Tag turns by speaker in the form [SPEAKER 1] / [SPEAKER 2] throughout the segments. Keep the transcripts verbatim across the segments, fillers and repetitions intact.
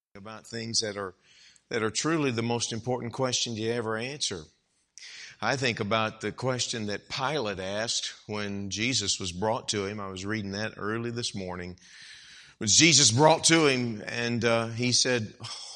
[SPEAKER 1] About things that are that are truly the most important question you ever answer. I think about the question that Pilate asked when Jesus was brought to him. I was reading that early this morning. When Jesus brought to him, and uh, he said,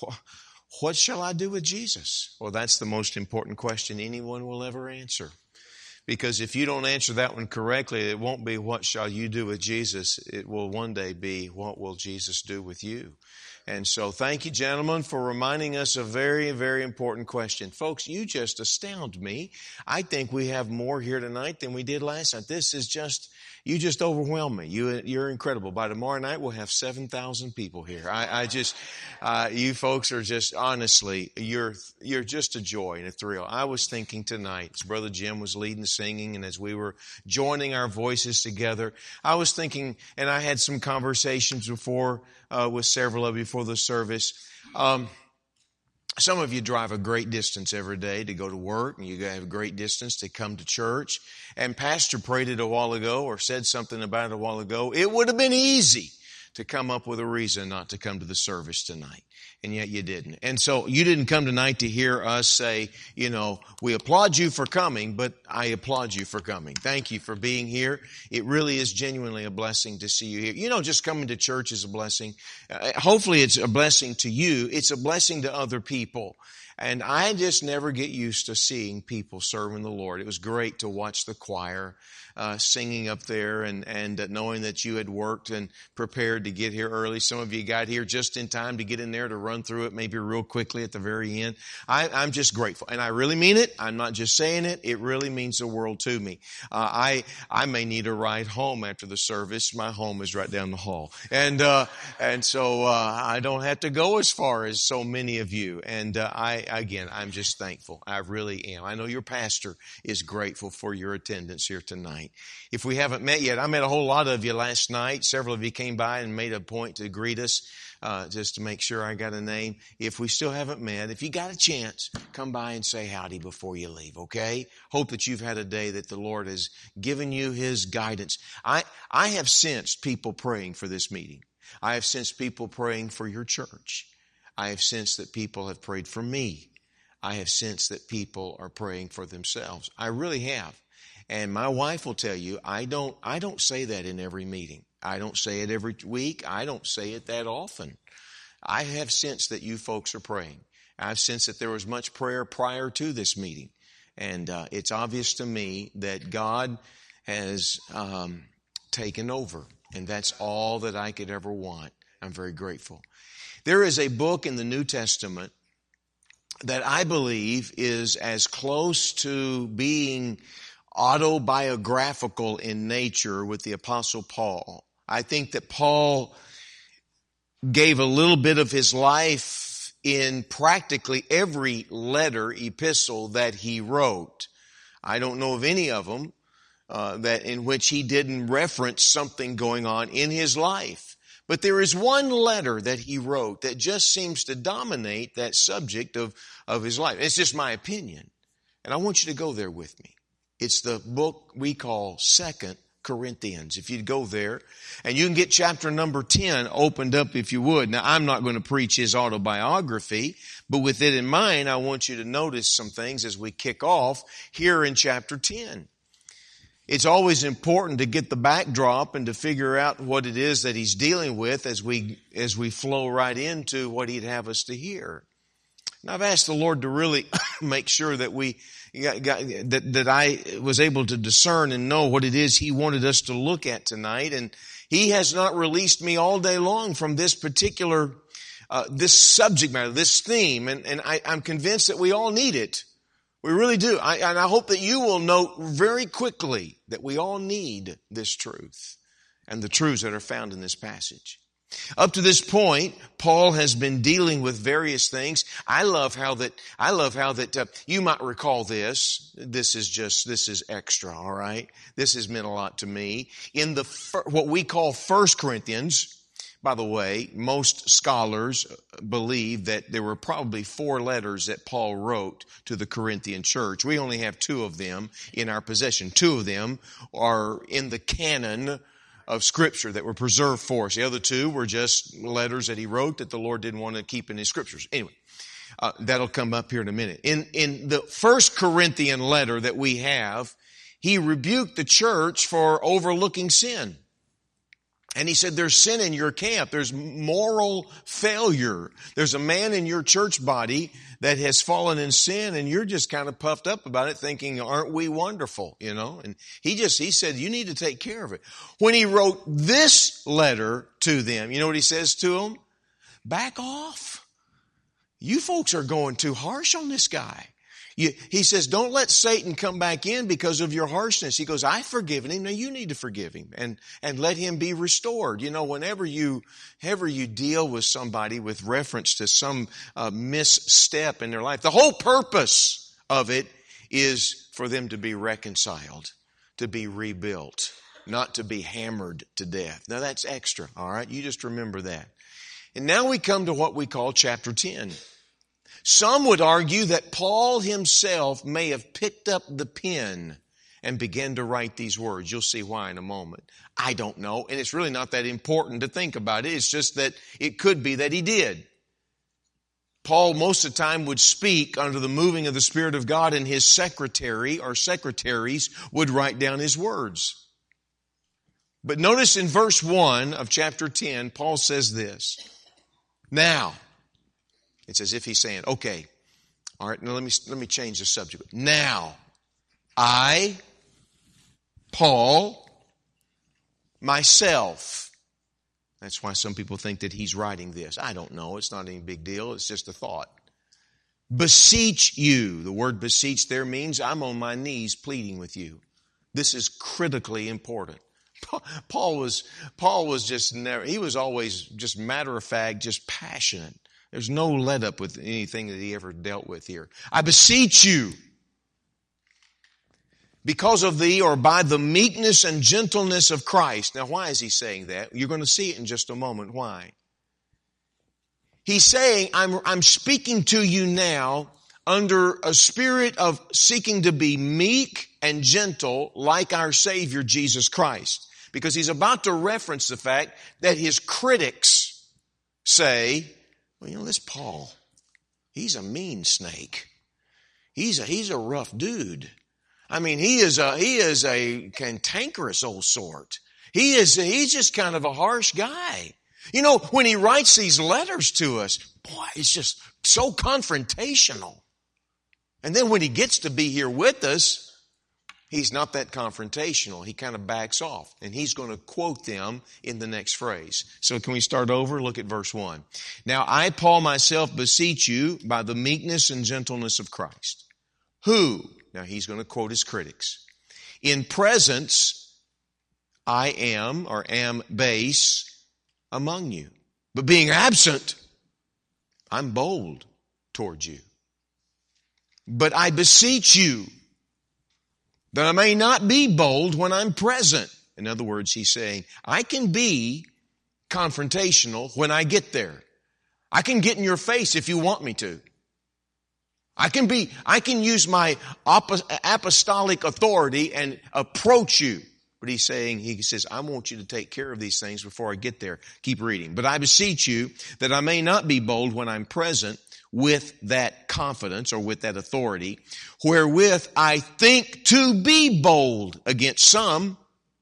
[SPEAKER 1] "What shall I do with Jesus?" Well, that's the most important question anyone will ever answer. Because if you don't answer that one correctly, it won't be what shall you do with Jesus. It will one day be what will Jesus do with you. And so thank you, gentlemen, for reminding us a very, very important question. Folks, you just astound me. I think we have more here tonight than we did last night. This is just, you just overwhelm me. You, you're incredible. By tomorrow night, we'll have seven thousand people here. I, I just, uh, you folks are just, honestly, you're, you're just a joy and a thrill. I was thinking tonight, as Brother Jim was leading the singing and as we were joining our voices together, I was thinking, and I had some conversations before, Uh, with several of you for the service. Um, some of you drive a great distance every day to go to work, and you have a great distance to come to church. And Pastor prayed it a while ago or said something about it a while ago. It would have been easy to come up with a reason not to come to the service tonight. And yet you didn't. And so you didn't come tonight to hear us say, you know, we applaud you for coming, but I applaud you for coming. Thank you for being here. It really is genuinely a blessing to see you here. You know, just coming to church is a blessing. Uh, hopefully it's a blessing to you. It's a blessing to other people. And I just never get used to seeing people serving the Lord. It was great to watch the choir uh, singing up there and, and uh, knowing that you had worked and prepared to get here early. Some of you got here just in time to get in there to run through it maybe real quickly at the very end. I, I'm just grateful. And I really mean it. I'm not just saying it. It really means the world to me. Uh, I I may need a ride home after the service. My home is right down the hall. And uh, and so uh, I don't have to go as far as so many of you. And uh, I Again, I'm just thankful. I really am. I know your pastor is grateful for your attendance here tonight. If we haven't met yet, I met a whole lot of you last night. Several of you came by and made a point to greet us, uh, just to make sure I got a name. If we still haven't met, if you got a chance, come by and say howdy before you leave, okay? Hope that you've had a day that the Lord has given you His guidance. I, I have sensed people praying for this meeting. I have sensed people praying for your church. I have sensed that people have prayed for me. I have sensed that people are praying for themselves. I really have. And my wife will tell you, I don't, I don't say that in every meeting. I don't say it every week. I don't say it that often. I have sensed that you folks are praying. I've sensed that there was much prayer prior to this meeting. And uh, it's obvious to me that God has um, taken over. And that's all that I could ever want. I'm very grateful. There is a book in the New Testament that I believe is as close to being autobiographical in nature with the Apostle Paul. I think that Paul gave a little bit of his life in practically every letter, epistle that he wrote. I don't know of any of them uh, that in which he didn't reference something going on in his life. But there is one letter that he wrote that just seems to dominate that subject of, of his life. It's just my opinion. And I want you to go there with me. It's the book we call Second Corinthians. If you'd go there, and you can get chapter number ten opened up if you would. Now, I'm not going to preach his autobiography, but with it in mind, I want you to notice some things as we kick off here in chapter ten. It's always important to get the backdrop and to figure out what it is that he's dealing with as we as we flow right into what he'd have us to hear. And I've asked the Lord to really make sure that we got, got, that that I was able to discern and know what it is he wanted us to look at tonight. And he has not released me all day long from this particular uh, this subject matter, this theme, and and I, I'm convinced that we all need it. We really do. I, and I hope that you will note very quickly that we all need this truth and the truths that are found in this passage. Up to this point, Paul has been dealing with various things. I love how that, I love how that, uh, you might recall this. This is just, this is extra, all right? This has meant a lot to me. In the, what we call First Corinthians, by the way, most scholars believe that there were probably four letters that Paul wrote to the Corinthian church. We only have two of them in our possession. Two of them are in the canon of Scripture that were preserved for us. The other two were just letters that he wrote that the Lord didn't want to keep in his Scriptures. Anyway, uh, that'll come up here in a minute. In, in the First Corinthian letter that we have, he rebuked the church for overlooking sin. And he said, there's sin in your camp. There's moral failure. There's a man in your church body that has fallen in sin, and you're just kind of puffed up about it, thinking, aren't we wonderful, you know? And he just, he said, you need to take care of it. When he wrote this letter to them, you know what he says to them? Back off. You folks are going too harsh on this guy. You, he says, don't let Satan come back in because of your harshness. He goes, I've forgiven him. Now you need to forgive him and, and let him be restored. You know, whenever you, ever you deal with somebody with reference to some uh, misstep in their life, the whole purpose of it is for them to be reconciled, to be rebuilt, not to be hammered to death. Now that's extra, all right? You just remember that. And now we come to what we call chapter ten. Some would argue that Paul himself may have picked up the pen and began to write these words. You'll see why in a moment. I don't know, and it's really not that important to think about it. It's just that it could be that he did. Paul most of the time would speak under the moving of the Spirit of God, and his secretary or secretaries would write down his words. But notice in verse one of chapter ten, Paul says this. Now, it's as if he's saying, okay, all right, now let me, let me change the subject. Now, I, Paul, myself. That's why some people think that he's writing this. I don't know. It's not any big deal. It's just a thought. Beseech you. The word beseech there means I'm on my knees pleading with you. This is critically important. Paul was, Paul was just never, he was always just matter of fact, just passionate. There's no let up with anything that he ever dealt with here. I beseech you, because of the or by the meekness and gentleness of Christ. Now, why is he saying that? You're going to see it in just a moment. Why? He's saying, I'm, I'm speaking to you now under a spirit of seeking to be meek and gentle like our Savior, Jesus Christ. Because he's about to reference the fact that his critics say, well, you know, this Paul, he's a mean snake. He's a, he's a rough dude. I mean, he is a, he is a cantankerous old sort. He is, he's just kind of a harsh guy. You know, when he writes these letters to us, boy, it's just so confrontational. And then when he gets to be here with us, he's not that confrontational. He kind of backs off. And he's going to quote them in the next phrase. So can we start over? Look at verse one. Now I, Paul, myself beseech you by the meekness and gentleness of Christ. Who? Now he's going to quote his critics. In presence I am or am base among you. But being absent, I'm bold towards you. But I beseech you that I may not be bold when I'm present. In other words, he's saying, I can be confrontational when I get there. I can get in your face if you want me to. I can be, I can use my apostolic authority and approach you. But he's saying, he says, I want you to take care of these things before I get there. Keep reading. But I beseech you that I may not be bold when I'm present with that confidence or with that authority, wherewith I think to be bold against some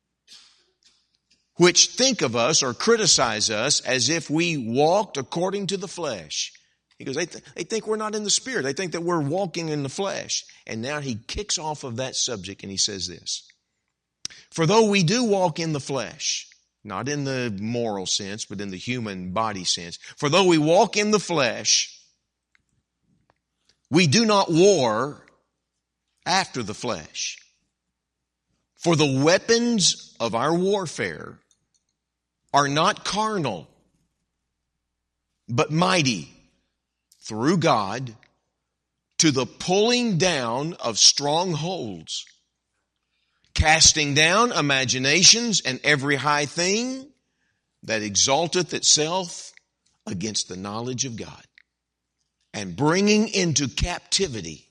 [SPEAKER 1] which think of us or criticize us as if we walked according to the flesh. He goes, they, th- they think we're not in the Spirit. They think that we're walking in the flesh. And now he kicks off of that subject and he says this. For though we do walk in the flesh, not in the moral sense, but in the human body sense. For though we walk in the flesh, we do not war after the flesh. For the weapons of our warfare are not carnal, but mighty through God to the pulling down of strongholds, casting down imaginations and every high thing that exalteth itself against the knowledge of God, and bringing into captivity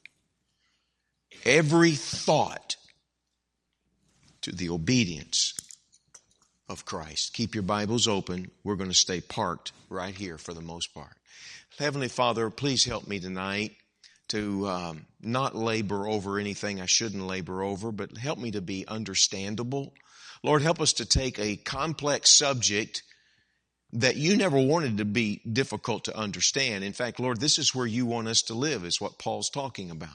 [SPEAKER 1] every thought to the obedience of Christ. Keep your Bibles open. We're going to stay parked right here for the most part. Heavenly Father, please help me tonight to um, not labor over anything I shouldn't labor over, but help me to be understandable. Lord, help us to take a complex subject that you never wanted to be difficult to understand. In fact, Lord, this is where you want us to live, is what Paul's talking about.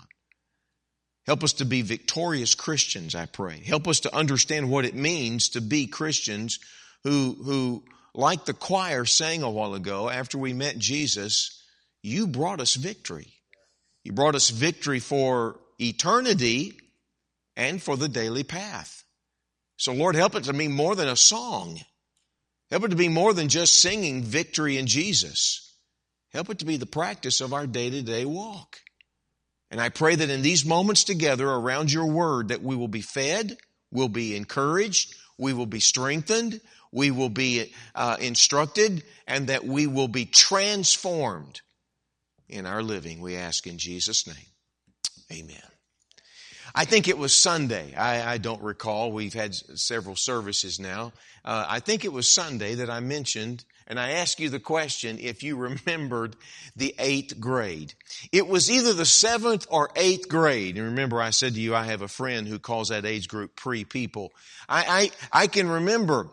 [SPEAKER 1] Help us to be victorious Christians, I pray. Help us to understand what it means to be Christians who, who, like the choir sang a while ago, after we met Jesus, you brought us victory. You brought us victory for eternity and for the daily path. So Lord, help it to be more than a song. Help it to be more than just singing victory in Jesus. Help it to be the practice of our day-to-day walk. And I pray that in these moments together around your word that we will be fed, we'll be encouraged, we will be strengthened, we will be uh, instructed, and that we will be transformed in our living. We ask in Jesus' name. Amen. I think it was Sunday. I, I don't recall. We've had several services now. Uh, I think it was Sunday that I mentioned, and I asked you the question if you remembered the eighth grade. It was either the seventh or eighth grade. And remember, I said to you, I have a friend who calls that age group pre-people. I, I, I can remember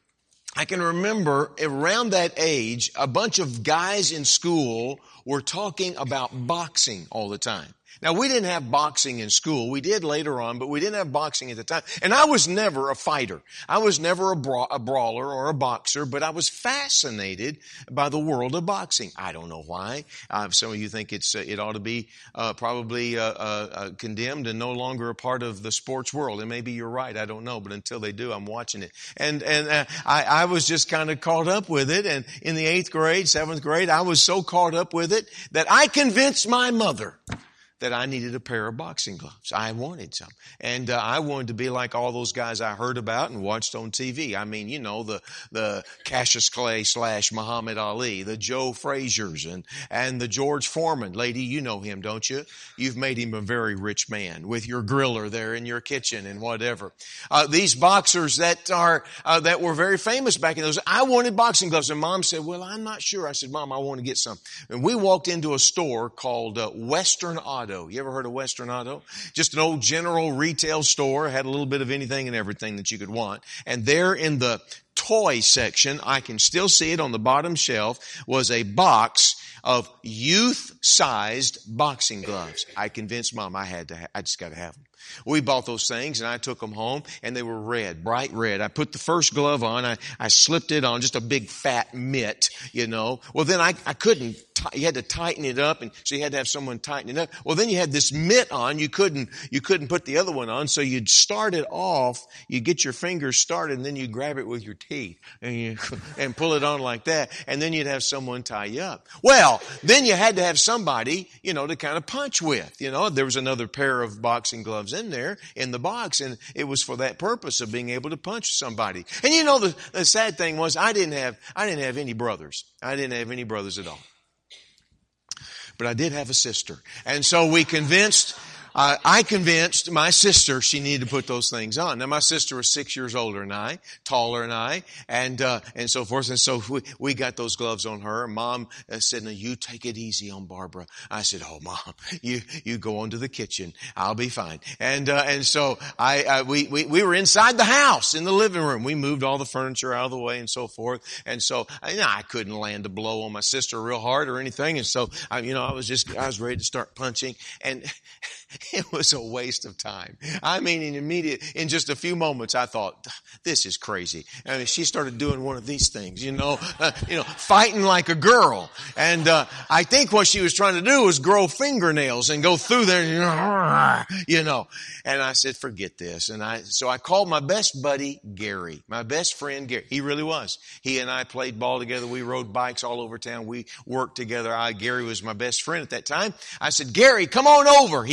[SPEAKER 1] I can remember around that age, a bunch of guys in school were talking about boxing all the time. Now, we didn't have boxing in school. We did later on, but we didn't have boxing at the time. And I was never a fighter. I was never a, bra- a brawler or a boxer, but I was fascinated by the world of boxing. I don't know why. Uh, some of you think it's uh, it ought to be uh, probably uh, uh, condemned and no longer a part of the sports world. And maybe you're right. I don't know. But until they do, I'm watching it. And and uh, I, I was just kind of caught up with it. And in the eighth grade, seventh grade, I was so caught up with it that I convinced my mother that I needed a pair of boxing gloves. I wanted some. And uh, I wanted to be like all those guys I heard about and watched on T V. I mean, you know, the the Cassius Clay slash Muhammad Ali, the Joe Frazier's, and, and the George Foreman. Lady, you know him, don't you? You've made him a very rich man with your griller there in your kitchen and whatever. Uh, these boxers that are uh, that were very famous back in those, I wanted boxing gloves. And Mom said, well, I'm not sure. I said, Mom, I want to get some. And we walked into a store called uh, Western Auto. You ever heard of Western Auto? Just an old general retail store, had a little bit of anything and everything that you could want. And there in the toy section, I can still see it on the bottom shelf, was a box of youth-sized boxing gloves. I convinced Mom I had to, ha- I just got to have them. We bought those things and I took them home and they were red, bright red. I put the first glove on. I, I slipped it on, just a big fat mitt, you know. Well, then I, I couldn't, t- you had to tighten it up, and so you had to have someone tighten it up. Well, then you had this mitt on. You couldn't, you couldn't put the other one on. So you'd start it off, you get your fingers started, and then you grab it with your teeth and you, and pull it on like that. And then you'd have someone tie you up. Well, then you had to have somebody, you know, to kind of punch with, you know. There was another pair of boxing gloves in there in the box, and it was for that purpose of being able to punch somebody. And you know, the, the sad thing was I didn't have, I didn't have any brothers. I didn't have any brothers at all. But I did have a sister. And so we convinced, uh, I convinced my sister she needed to put those things on. Now, my sister was six years older than I, taller than I, and uh, and so forth. And so we, we got those gloves on her. Mom uh, said, no, you take it easy on Barbara. I said, oh, Mom, you you go on to the kitchen. I'll be fine. And uh, and so I uh, we, we we were inside the house in the living room. We moved all the furniture out of the way and so forth. And so I, you know, I couldn't land a blow on my sister real hard or anything. And so I, you know, I was just I was ready to start punching, and it was a waste of time. I mean, in immediate, in just a few moments, I thought, this is crazy. And she started doing one of these things, you know, uh, you know, fighting like a girl. And uh, I think what she was trying to do was grow fingernails and go through there, you know. And I said, forget this. And I, so I called my best buddy, Gary, my best friend, Gary. He really was. He and I played ball together. We rode bikes all over town. We worked together. I, Gary was my best friend at that time. I said, Gary, come on over. He lived several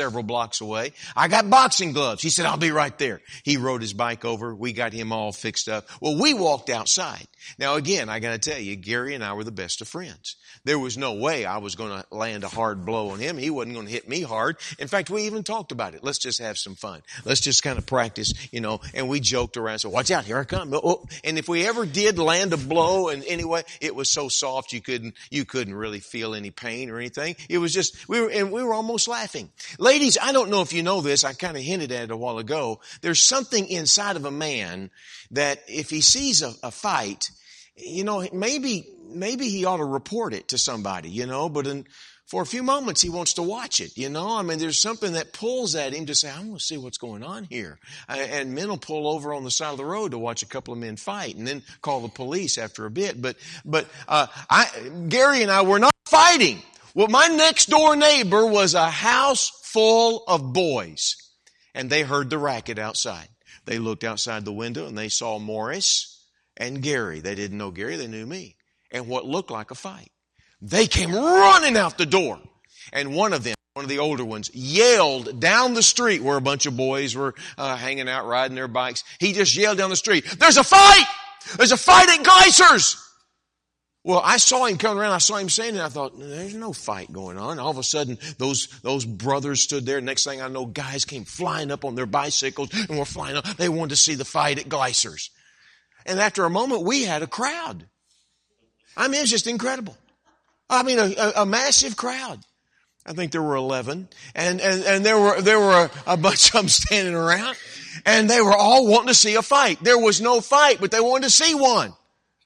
[SPEAKER 1] several blocks away. I got boxing gloves. He said, I'll be right there. He rode his bike over. We got him all fixed up. Well, we walked outside. Now again, I got to tell you, Gary and I were the best of friends. There was no way I was going to land a hard blow on him. He wasn't going to hit me hard. In fact, we even talked about it. Let's just have some fun. Let's just kind of practice, you know, and we joked around. So watch out, here I come. Oh, and if we ever did land a blow in any way, it was so soft you couldn't, you couldn't really feel any pain or anything. It was just, we were, and we were almost laughing. Ladies, I don't know if you know this. I kind of hinted at it a while ago. There's something inside of a man that if he sees a, a fight, you know, maybe, maybe he ought to report it to somebody, you know, but in, for a few moments he wants to watch it, you know. I mean, there's something that pulls at him to say, I want to see what's going on here. And men will pull over on the side of the road to watch a couple of men fight and then call the police after a bit. But, but, uh, I, Gary and I were not fighting. Well, my next door neighbor was a house full of boys, and they heard the racket outside. They looked outside the window and they saw Morris and Gary. They didn't know Gary, they knew me. And what looked like a fight. They came running out the door. And one of them, one of the older ones, yelled down the street where a bunch of boys were uh, hanging out riding their bikes. He just yelled down the street, there's a fight! There's a fight at Gleiser's! Well, I saw him coming around. I saw him saying it. I thought, there's no fight going on. All of a sudden, those those brothers stood there. Next thing I know, guys came flying up on their bicycles and were flying up. They wanted to see the fight at Gleiser's. And after a moment, we had a crowd. I mean, it's just incredible. I mean, a, a, a massive crowd. I think there were eleven. And, and, and there were, there were a, a bunch of them standing around. And they were all wanting to see a fight. There was no fight, but they wanted to see one.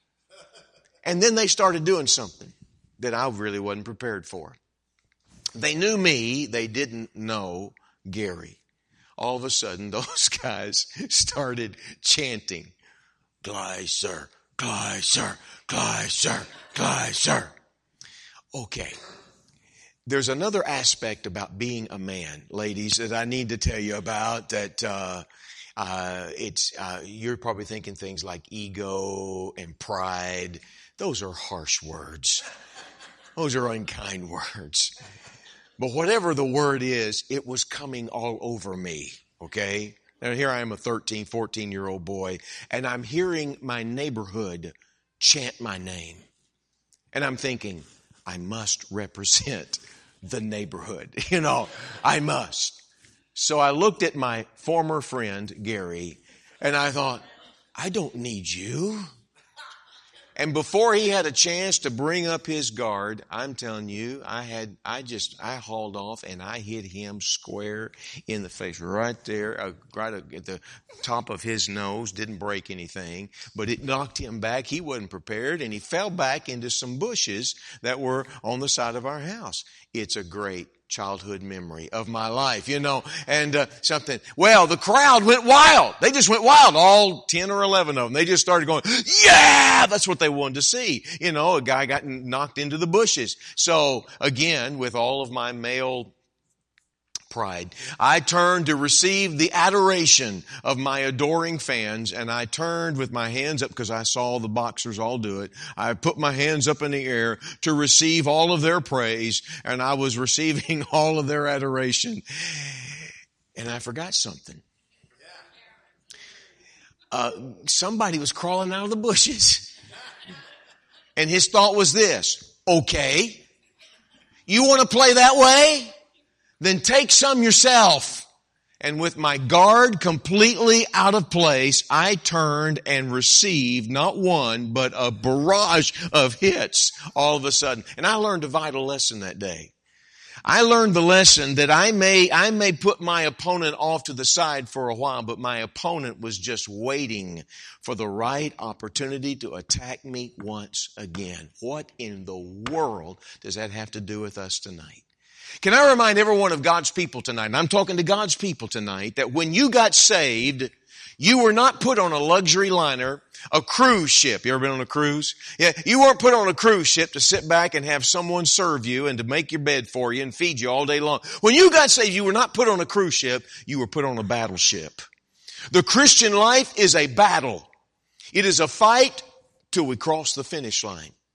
[SPEAKER 1] And then they started doing something that I really wasn't prepared for. They knew me. They didn't know Gary. All of a sudden, those guys started chanting, Gleiser, Gleiser, Gleiser, Gleiser. Okay. There's another aspect about being a man, ladies, that I need to tell you about that, uh, uh, it's, uh, you're probably thinking things like ego and pride. Those are harsh words. Those are unkind words. But whatever the word is, it was coming all over me. Okay. Now here I am, a thirteen, fourteen year old boy, and I'm hearing my neighborhood chant my name. And I'm thinking, I must represent the neighborhood. You know, I must. So I looked at my former friend, Gary, and I thought, I don't need you. And before he had a chance to bring up his guard, I'm telling you, I had, I just, I hauled off and I hit him square in the face, right there, uh, right at the top of his nose. Didn't break anything, but it knocked him back. He wasn't prepared, and he fell back into some bushes that were on the side of our house. It's a great childhood memory of my life, you know, and uh, something. Well, the crowd went wild. They just went wild, all ten or eleven of them. They just started going, yeah, that's what they wanted to see. You know, a guy got knocked into the bushes. So again, with all of my male pride, I turned to receive the adoration of my adoring fans, and I turned with my hands up because I saw the boxers all do it. I put my hands up in the air to receive all of their praise, and I was receiving all of their adoration. And I forgot something. Uh, somebody was crawling out of the bushes. And his thought was this, okay, you want to play that way? Then take some yourself. And with my guard completely out of place, I turned and received not one, but a barrage of hits all of a sudden. And I learned a vital lesson that day. I learned the lesson that I may, I may put my opponent off to the side for a while, but my opponent was just waiting for the right opportunity to attack me once again. What in the world does that have to do with us tonight? Can I remind everyone of God's people tonight, and I'm talking to God's people tonight, that when you got saved, you were not put on a luxury liner, a cruise ship. You ever been on a cruise? Yeah, you weren't put on a cruise ship to sit back and have someone serve you and to make your bed for you and feed you all day long. When you got saved, you were not put on a cruise ship, you were put on a battleship. The Christian life is a battle. It is a fight till we cross the finish line.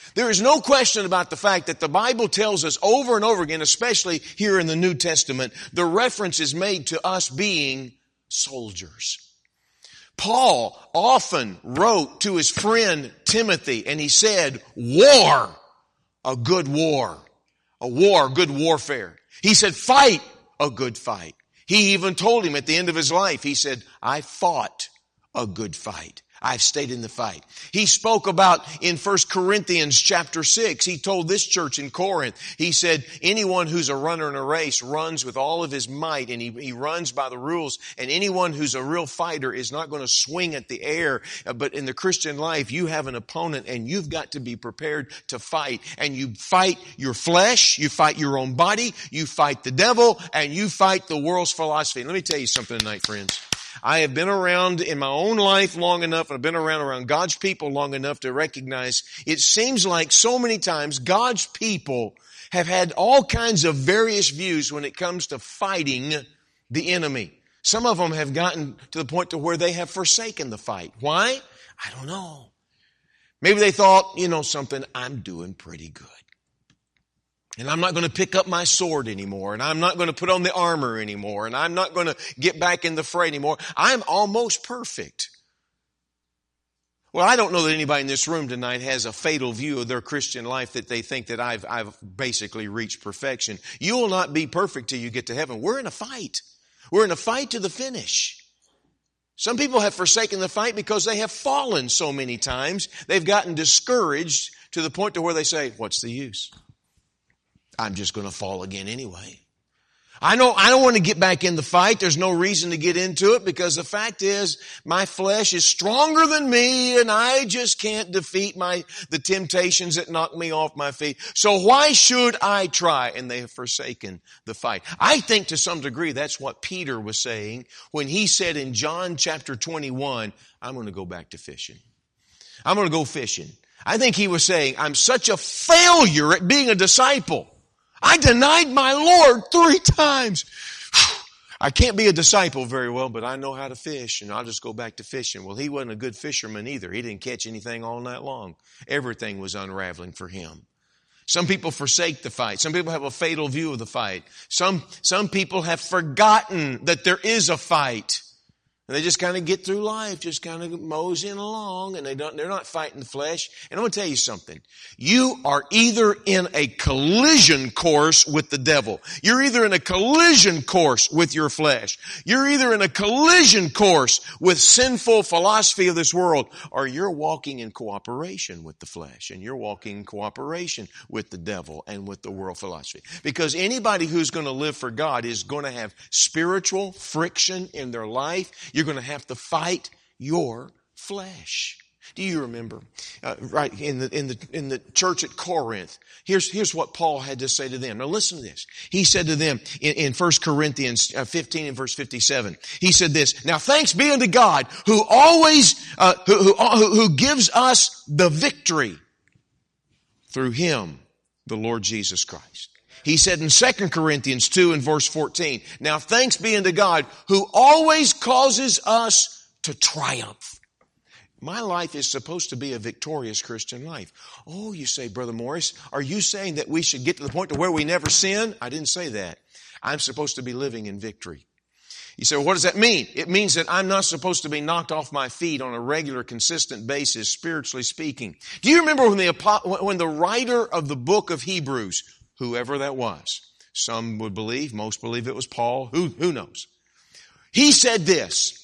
[SPEAKER 1] There is no question about the fact that the Bible tells us over and over again, especially here in the New Testament, the reference is made to us being soldiers. Paul often wrote to his friend Timothy, and he said, war, a good war. A war, good warfare. He said, fight a good fight. He even told him at the end of his life, he said, I fought a good fight. I've stayed in the fight. He spoke about in First Corinthians chapter six, he told this church in Corinth, he said, anyone who's a runner in a race runs with all of his might, and he, he runs by the rules, and anyone who's a real fighter is not going to swing at the air. But in the Christian life, you have an opponent, and you've got to be prepared to fight. And you fight your flesh, you fight your own body, you fight the devil, and you fight the world's philosophy. And let me tell you something tonight, friends. I have been around in my own life long enough, and I've been around around God's people long enough to recognize it seems like so many times God's people have had all kinds of various views when it comes to fighting the enemy. Some of them have gotten to the point to where they have forsaken the fight. Why? I don't know. Maybe they thought, you know something, I'm doing pretty good. And I'm not going to pick up my sword anymore. And I'm not going to put on the armor anymore. And I'm not going to get back in the fray anymore. I'm almost perfect. Well, I don't know that anybody in this room tonight has a fatal view of their Christian life that they think that I've, I've basically reached perfection. You will not be perfect till you get to heaven. We're in a fight. We're in a fight to the finish. Some people have forsaken the fight because they have fallen so many times. They've gotten discouraged to the point to where they say, what's the use? I'm just going to fall again anyway. I know I don't want to get back in the fight. There's no reason to get into it because the fact is my flesh is stronger than me and I just can't defeat my the temptations that knock me off my feet. So why should I try? And they have forsaken the fight. I think to some degree that's what Peter was saying when he said in John chapter twenty-one, I'm going to go back to fishing. I'm going to go fishing. I think he was saying, I'm such a failure at being a disciple. I denied my Lord three times. I can't be a disciple very well, but I know how to fish, and I'll just go back to fishing. Well, he wasn't a good fisherman either. He didn't catch anything all night long. Everything was unraveling for him. Some people forsake the fight. Some people have a fatal view of the fight. Some, some people have forgotten that there is a fight. And they just kind of get through life, just kind of moseying along, and they don't, they're not fighting the flesh. And I'm going to tell you something. You are either in a collision course with the devil. You're either in a collision course with your flesh. You're either in a collision course with sinful philosophy of this world, or you're walking in cooperation with the flesh, and you're walking in cooperation with the devil and with the world philosophy. Because anybody who's going to live for God is going to have spiritual friction in their life. You're going to have to fight your flesh. Do you remember, uh, right in the in the in the church at Corinth? Here's here's what Paul had to say to them. Now listen to this. He said to them in, in First Corinthians fifteen and verse fifty-seven. He said this. Now thanks be unto God who always uh, who, who who gives us the victory through Him, the Lord Jesus Christ. He said in Second Corinthians two and verse fourteen, now thanks be unto God who always causes us to triumph. My life is supposed to be a victorious Christian life. Oh, you say, Brother Morris, are you saying that we should get to the point to where we never sin? I didn't say that. I'm supposed to be living in victory. You say, well, what does that mean? It means that I'm not supposed to be knocked off my feet on a regular, consistent basis, spiritually speaking. Do you remember when the, when the writer of the book of Hebrews, whoever that was, some would believe, most believe it was Paul, who, who knows? He said this.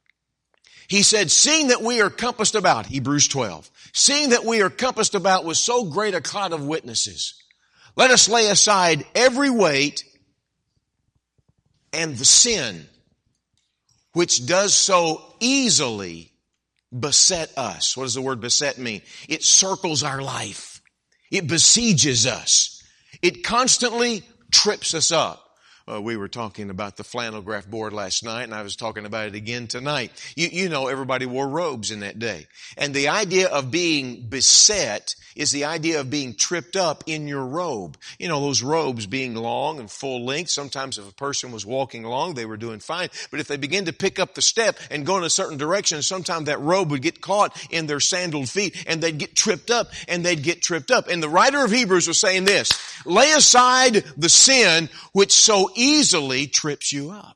[SPEAKER 1] He said, seeing that we are compassed about, Hebrews twelve, seeing that we are compassed about with so great a cloud of witnesses, let us lay aside every weight and the sin which does so easily beset us. What does the word beset mean? It circles our life. It besieges us. It constantly trips us up. Uh, we were talking about the flannel graph board last night, and I was talking about it again tonight. You, you know, everybody wore robes in that day. And the idea of being beset is the idea of being tripped up in your robe. You know, those robes being long and full length. Sometimes if a person was walking along, they were doing fine. But if they begin to pick up the step and go in a certain direction, sometimes that robe would get caught in their sandaled feet and they'd get tripped up and they'd get tripped up. And the writer of Hebrews was saying this, lay aside the sin which so easily trips you up.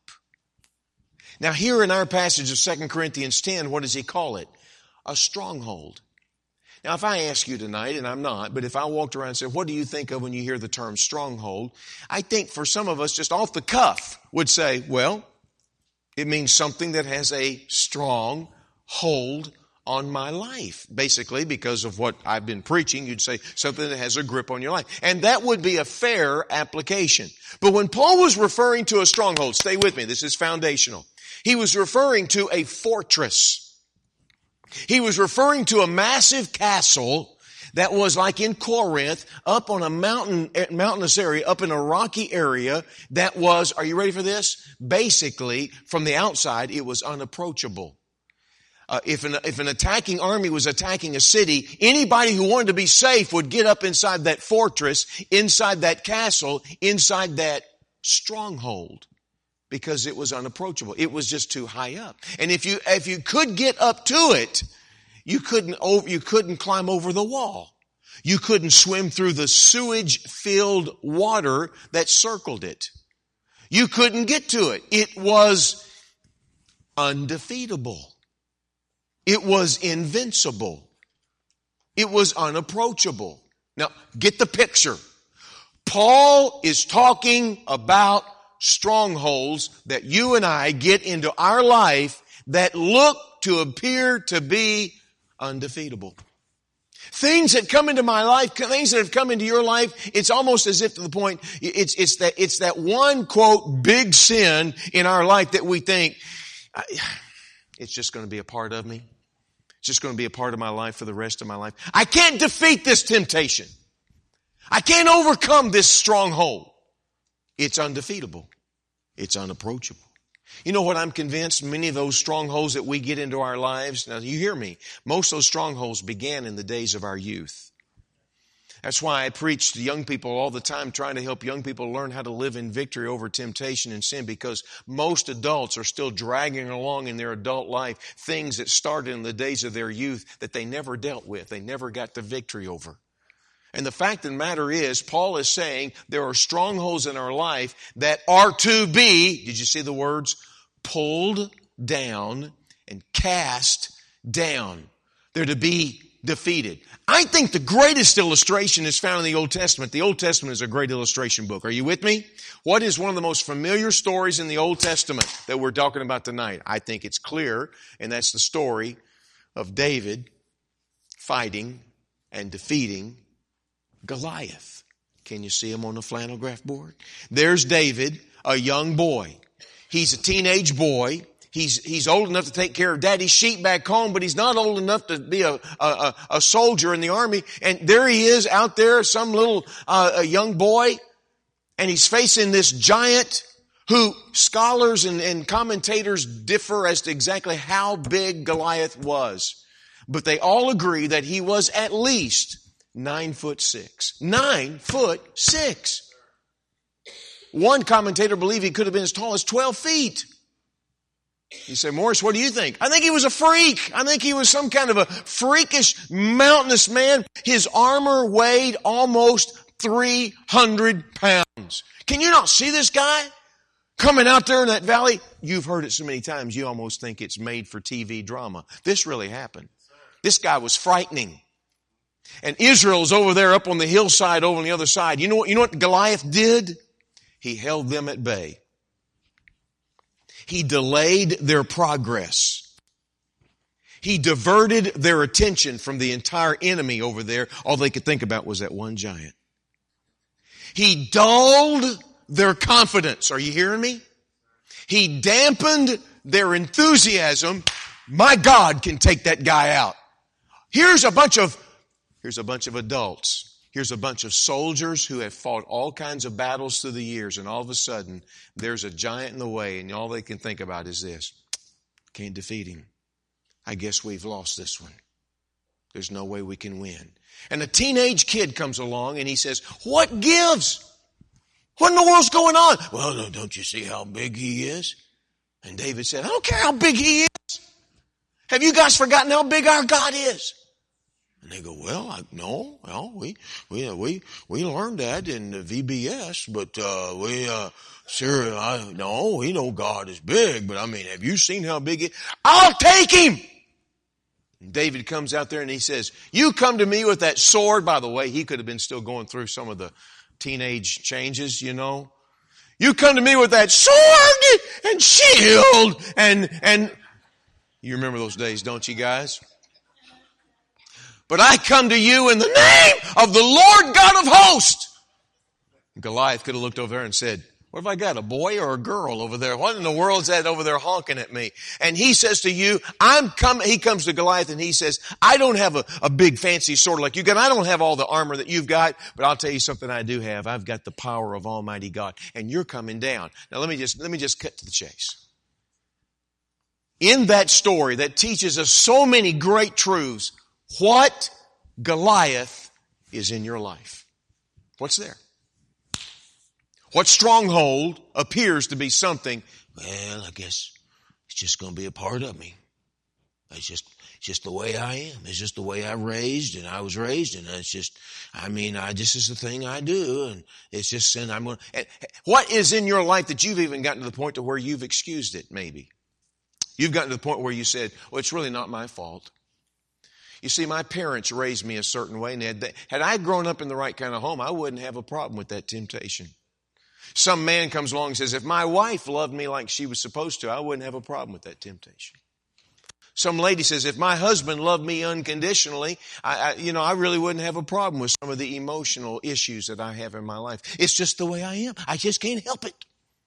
[SPEAKER 1] Now here in our passage of Second Corinthians ten, what does he call it? A stronghold. Now, if I ask you tonight, and I'm not, but if I walked around and said, what do you think of when you hear the term stronghold? I think for some of us, just off the cuff, would say, well, it means something that has a strong hold on my life. Basically, because of what I've been preaching, you'd say something that has a grip on your life. And that would be a fair application. But when Paul was referring to a stronghold, stay with me, this is foundational. He was referring to a fortress. He was referring to a massive castle that was like in Corinth, up on a mountain, mountainous area, up in a rocky area that was, are you ready for this? Basically, from the outside, it was unapproachable. Uh, if an, if an attacking army was attacking a city, anybody who wanted to be safe would get up inside that fortress, inside that castle, inside that stronghold. Because it was unapproachable. It was just too high up. And if you, if you could get up to it, you couldn't over, you couldn't climb over the wall. You couldn't swim through the sewage-filled water that circled it. You couldn't get to it. It was undefeatable. It was invincible. It was unapproachable. Now, get the picture. Paul is talking about strongholds that you and I get into our life that look to appear to be undefeatable. Things that come into my life, things that have come into your life, it's almost as if to the point, it's, it's that, it's that one quote, big sin in our life that we think, it's just going to be a part of me. It's just going to be a part of my life for the rest of my life. I can't defeat this temptation. I can't overcome this stronghold. It's undefeatable. It's unapproachable. You know what I'm convinced? Many of those strongholds that we get into our lives, now you hear me, most of those strongholds began in the days of our youth. That's why I preach to young people all the time, trying to help young people learn how to live in victory over temptation and sin, because most adults are still dragging along in their adult life things that started in the days of their youth that they never dealt with, they never got to victory over. And the fact of the matter is, Paul is saying there are strongholds in our life that are to be, did you see the words? Pulled down and cast down. They're to be defeated. I think the greatest illustration is found in the Old Testament. The Old Testament is a great illustration book. Are you with me? What is one of the most familiar stories in the Old Testament that we're talking about tonight? I think it's clear, and that's the story of David fighting and defeating Goliath. Can you see him on the flannel graph board? There's David, a young boy. He's a teenage boy. He's, he's old enough to take care of daddy's sheep back home, but he's not old enough to be a, a, a soldier in the army. And there he is out there, some little, uh, a young boy, and he's facing this giant who scholars and, and commentators differ as to exactly how big Goliath was. But they all agree that he was at least Nine foot six. Nine foot six. One commentator believed he could have been as tall as twelve feet. You say, Morris, what do you think? I think he was a freak. I think he was some kind of a freakish, mountainous man. His armor weighed almost three hundred pounds. Can you not see this guy coming out there in that valley? You've heard it so many times, you almost think it's made for T V drama. This really happened. This guy was frightening. And Israel's over there up on the hillside over on the other side. You know what, you know what Goliath did? He held them at bay. He delayed their progress. He diverted their attention from the entire enemy over there. All they could think about was that one giant. He dulled their confidence. Are you hearing me? He dampened their enthusiasm. My God can take that guy out. Here's a bunch of, here's a bunch of adults Here's a bunch of soldiers who have fought all kinds of battles through the years, and all of a sudden, there's a giant in the way, and all they can think about is this. Can't defeat him. I guess we've lost this one. There's no way we can win. And a teenage kid comes along, and he says, what gives? What in the world's going on? Well, don't you see how big he is? And David said, I don't care how big he is. Have you guys forgotten how big our God is? And they go, well, I, no, well, we, we, we, we learned that in the V B S, but, uh, we, uh, sure, I, no, we know God is big, but I mean, have you seen how big he is? I'll take him! And David comes out there and he says, you come to me with that sword. By the way, he could have been still going through some of the teenage changes, you know. You come to me with that sword and shield and, and, you remember those days, don't you guys? But I come to you in the name of the Lord God of hosts. Goliath could have looked over there and said, what have I got, a boy or a girl over there? What in the world is that over there honking at me? And he says to you, I'm coming. He comes to Goliath and he says, I don't have a, a big fancy sword like you got. I don't have all the armor that you've got, but I'll tell you something I do have. I've got the power of Almighty God, and you're coming down. Now let me just, let me just cut to the chase. In that story that teaches us so many great truths, what Goliath is in your life? What's there? What stronghold appears to be something, well, I guess it's just going to be a part of me. It's just, it's just the way I am. It's just the way I raised and I was raised, and it's just, I mean, I, this is the thing I do, and it's just sin. I'm going to, what is in your life that you've even gotten to the point to where you've excused it, maybe? You've gotten to the point where you said, well, it's really not my fault. You see, my parents raised me a certain way, and had, had I grown up in the right kind of home, I wouldn't have a problem with that temptation. Some man comes along and says, if my wife loved me like she was supposed to, I wouldn't have a problem with that temptation. Some lady says, if my husband loved me unconditionally, I, I, you know, I really wouldn't have a problem with some of the emotional issues that I have in my life. It's just the way I am. I just can't help it.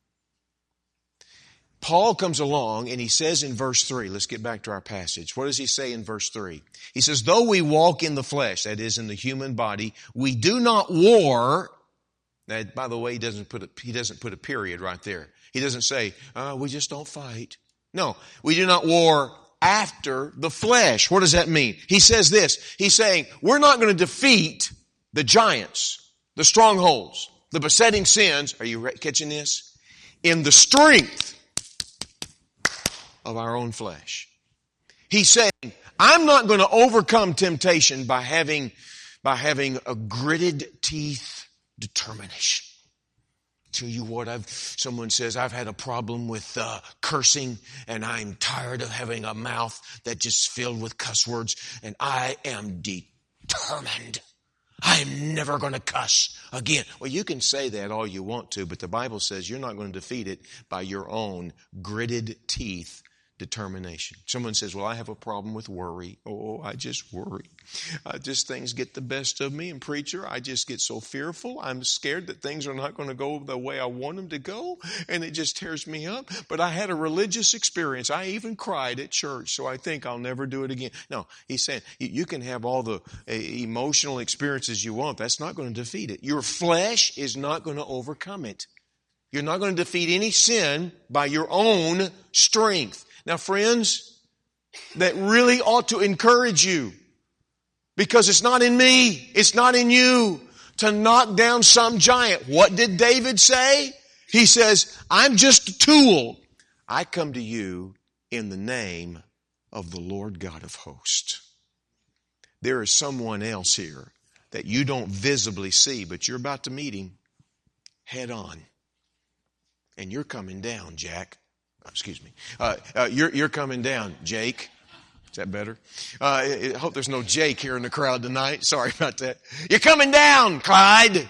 [SPEAKER 1] Paul comes along and he says in verse three, let's get back to our passage. What does he say in verse three? He says, though we walk in the flesh, that is in the human body, we do not war. Now, by the way, he doesn't put a, he doesn't put a period right there. He doesn't say, uh, we just don't fight. No, we do not war after the flesh. What does that mean? He says this. He's saying, we're not going to defeat the giants, the strongholds, the besetting sins. Are you catching this? In the strength of our own flesh. He's saying, I'm not going to overcome temptation by having, by having a gritted teeth determination. Tell you what, I've, someone says, I've had a problem with uh, cursing, and I'm tired of having a mouth that just filled with cuss words, and I am determined. I'm never going to cuss again. Well, you can say that all you want to, but the Bible says you're not going to defeat it by your own gritted teeth determination. Someone says, well, I have a problem with worry. Oh, I just worry. I just, things get the best of me. And preacher, I just get so fearful. I'm scared that things are not going to go the way I want them to go. And it just tears me up. But I had a religious experience. I even cried at church. So I think I'll never do it again. No, he's saying you can have all the uh, emotional experiences you want. That's not going to defeat it. Your flesh is not going to overcome it. You're not going to defeat any sin by your own strength. Now, friends, that really ought to encourage you, because it's not in me, it's not in you to knock down some giant. What did David say? He says, I'm just a tool. I come to you in the name of the Lord God of hosts. There is someone else here that you don't visibly see, but you're about to meet him head on. And you're coming down, Jack. Excuse me. Uh, uh, you're, you're coming down, Jake. Is that better? Uh, I hope there's no Jake here in the crowd tonight. Sorry about that. You're coming down, Clyde.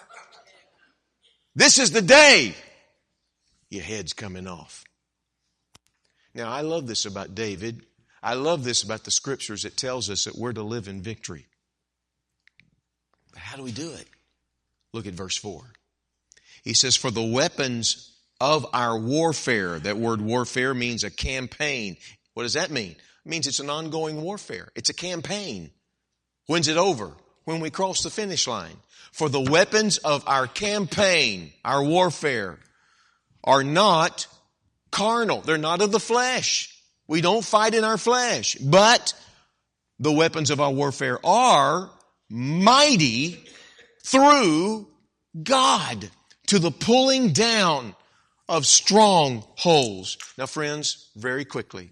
[SPEAKER 1] This is the day. Your head's coming off. Now, I love this about David. I love this about the scriptures. It tells us that we're to live in victory. But how do we do it? Look at verse four. He says, for the weapons of our warfare. That word warfare means a campaign. What does that mean? It means it's an ongoing warfare. It's a campaign. When's it over? when we cross the finish line. For the weapons of our campaign, our warfare, are not carnal. They're not of the flesh. We don't fight in our flesh. But the weapons of our warfare are mighty through God to the pulling down of strongholds. Now, friends, very quickly,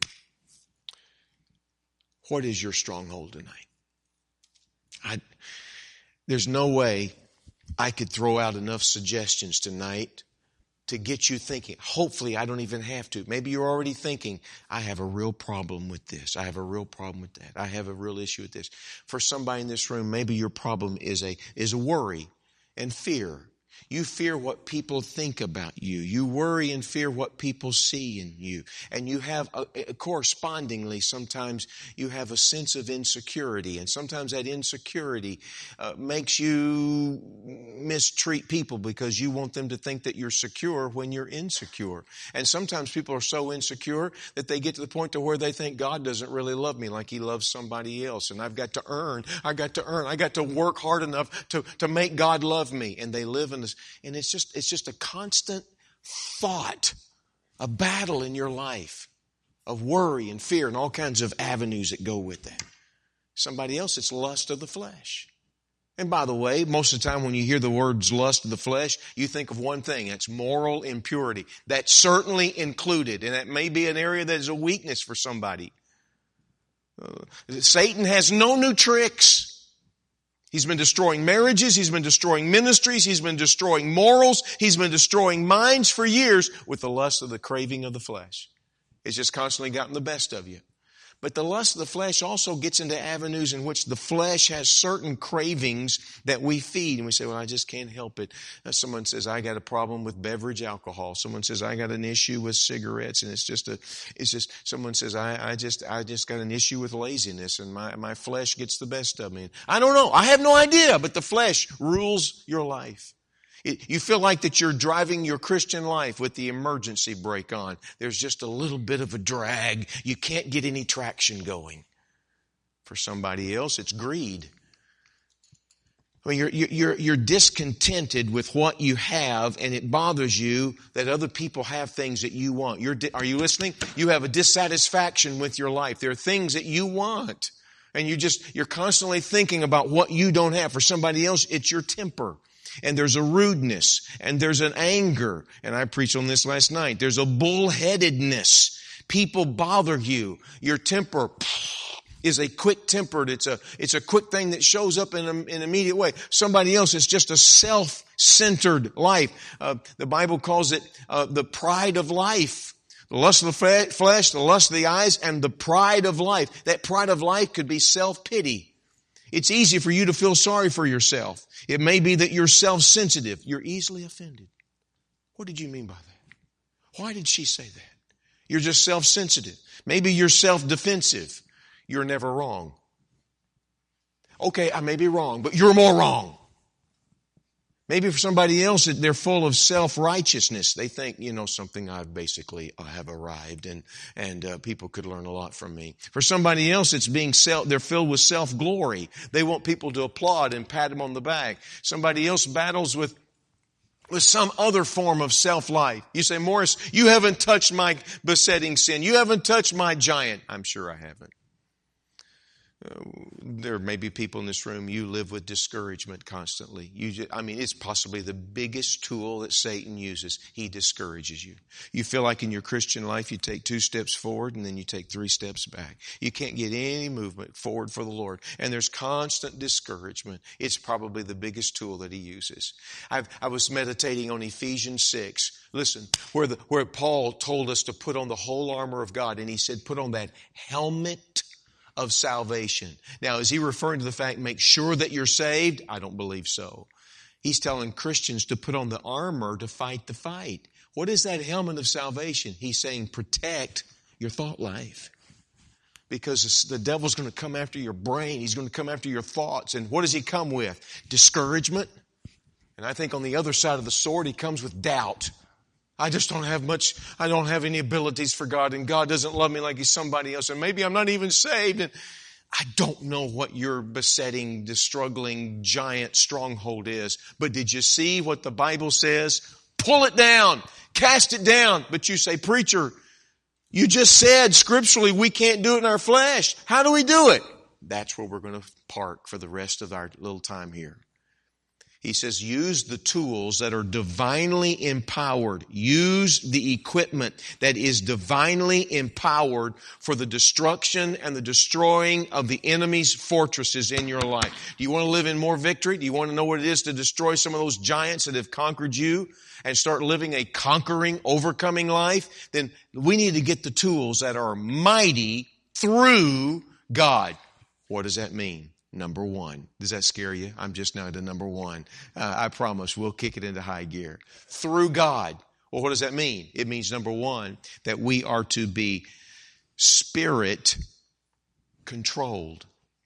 [SPEAKER 1] what is your stronghold tonight? I, there's no way I could throw out enough suggestions tonight to get you thinking. Hopefully, I don't even have to. Maybe you're already thinking, I have a real problem with this. I have a real problem with that. I have a real issue with this. For somebody in this room, maybe your problem is a, is a worry and fear. You fear what people think about you. You worry and fear what people see in you. And you have, a, a correspondingly, sometimes you have a sense of insecurity. And sometimes that insecurity uh, makes you mistreat people because you want them to think that you're secure when you're insecure. And sometimes people are so insecure that they get to the point to where they think God doesn't really love me like He loves somebody else. And I've got to earn, I got to earn, I got to work hard enough to, to make God love me. And they live in this. And it's just, it's just a constant thought, a battle in your life of worry and fear and all kinds of avenues that go with that. Somebody else, it's lust of the flesh. And by the way, most of the time when you hear the words lust of the flesh, you think of one thing. That's moral impurity. That's certainly included. And that may be an area that is a weakness for somebody. Uh, Satan has no new tricks. He's been destroying marriages. He's been destroying ministries. He's been destroying morals. He's been destroying minds for years with the lust of the craving of the flesh. It's just constantly gotten the best of you. But the lust of the flesh also gets into avenues in which the flesh has certain cravings that we feed. And we say, well, I just can't help it. Now, someone says, I got a problem with beverage alcohol. Someone says, I got an issue with cigarettes. And it's just a, it's just, someone says, I, I just, I just got an issue with laziness and my, my flesh gets the best of me. I don't know. I have no idea, but the flesh rules your life. It, you feel like that you're driving your Christian life with the emergency brake on. There's just a little bit of a drag. You can't get any traction going. For somebody else, it's greed. Well, you're, you're, you're discontented with what you have, and it bothers you that other people have things that you want. You're, are you listening? You have a dissatisfaction with your life. There are things that you want, and you just, you're constantly thinking about what you don't have. For somebody else, it's your temper. And there's a rudeness, and there's an anger, and I preached on this last night. There's a bullheadedness. People bother you. Your temper is a quick-tempered. It's a, it's a quick thing that shows up in, a, in an immediate way. Somebody else is just a self-centered life. Uh, the Bible calls it uh, the pride of life. The lust of the flesh, the lust of the eyes, and the pride of life. That pride of life could be self-pity. It's easy for you to feel sorry for yourself. It may be that you're self-sensitive. You're easily offended. What did you mean by that? Why did she say that? You're just self-sensitive. Maybe you're self-defensive. You're never wrong. Okay, I may be wrong, but you're more wrong. Maybe for somebody else, they're full of self-righteousness. They think, you know, something I've basically I have arrived and, and uh, people could learn a lot from me. For somebody else, it's being self, they're filled with self-glory. They want people to applaud and pat them on the back. Somebody else battles with, with some other form of self-life. You say, Morris, you haven't touched my besetting sin. You haven't touched my giant. I'm sure I haven't. Uh, there may be people in this room, you live with discouragement constantly. You just, I mean, it's possibly the biggest tool that Satan uses. He discourages you. You feel like in your Christian life you take two steps forward and then you take three steps back. You can't get any movement forward for the Lord. And there's constant discouragement. It's probably the biggest tool that he uses. I've, I was meditating on Ephesians six. Listen, where, the, where Paul told us to put on the whole armor of God. And he said, put on that helmet of salvation. Now, is he referring to the fact, make sure that you're saved? I don't believe so. He's telling Christians to put on the armor to fight the fight. What is that helmet of salvation? He's saying protect your thought life. Because the devil's going to come after your brain. He's going to come after your thoughts. And what does he come with? Discouragement. And I think on the other side of the sword, he comes with doubt. I just don't have much, I don't have any abilities for God, and God doesn't love me like He's somebody else, and maybe I'm not even saved. And I don't know what your besetting, the struggling giant stronghold is, but did you see what the Bible says? Pull it down, cast it down. But you say, preacher, you just said scripturally we can't do it in our flesh. How do we do it? That's where we're going to park for the rest of our little time here. He says, use the tools that are divinely empowered. Use the equipment that is divinely empowered for the destruction and the destroying of the enemy's fortresses in your life. Do you want to live in more victory? Do you want to know what it is to destroy some of those giants that have conquered you and start living a conquering, overcoming life? Then we need to get the tools that are mighty through God. What does that mean? Number one. Does that scare you? I'm just now to number one. Uh, I promise we'll kick it into high gear. Through God. Well, what does that mean? It means, number one, that we are to be spirit controlled.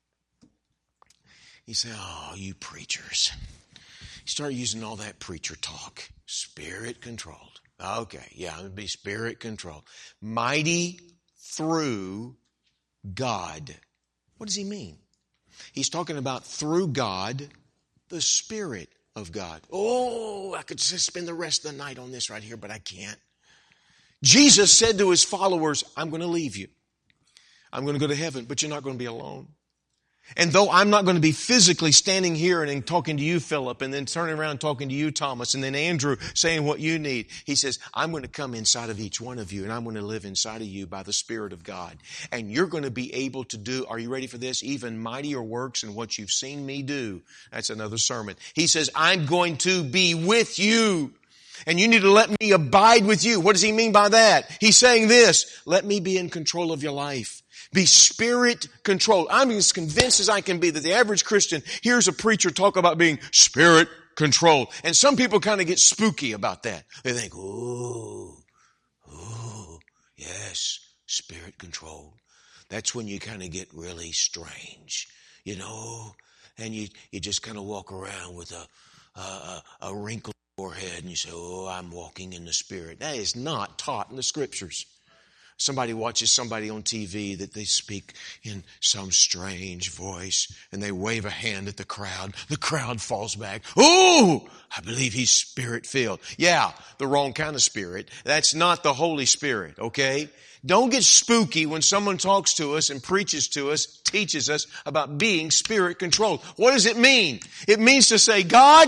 [SPEAKER 1] You say, oh, you preachers. You start using all that preacher talk. Spirit controlled. Okay, yeah, I'm going to be spirit controlled. Mighty through God. What does he mean? He's talking about through God, the Spirit of God. Oh, I could just spend the rest of the night on this right here, but I can't. Jesus said to his followers, I'm going to leave you. I'm going to go to heaven, but you're not going to be alone. And though I'm not going to be physically standing here and talking to you, Philip, and then turning around and talking to you, Thomas, and then Andrew saying what you need, he says, I'm going to come inside of each one of you, and I'm going to live inside of you by the Spirit of God. And you're going to be able to do, are you ready for this? Even mightier works than what you've seen me do. That's another sermon. He says, I'm going to be with you. And you need to let me abide with you. What does he mean by that? He's saying this, let me be in control of your life. Be spirit controlled. I'm as convinced as I can be that the average Christian hears a preacher talk about being spirit controlled. And some people kind of get spooky about that. They think, ooh, ooh, yes, spirit controlled. That's when you kind of get really strange, you know, and you, you just kind of walk around with a, a, a wrinkled forehead and you say, oh, I'm walking in the Spirit. That is not taught in the Scriptures. Somebody watches somebody on T V that they speak in some strange voice and they wave a hand at the crowd. The crowd falls back. Oh, I believe he's Spirit-filled. Yeah, the wrong kind of Spirit. That's not the Holy Spirit, okay? Don't get spooky when someone talks to us and preaches to us, teaches us about being Spirit-controlled. What does it mean? It means to say, God,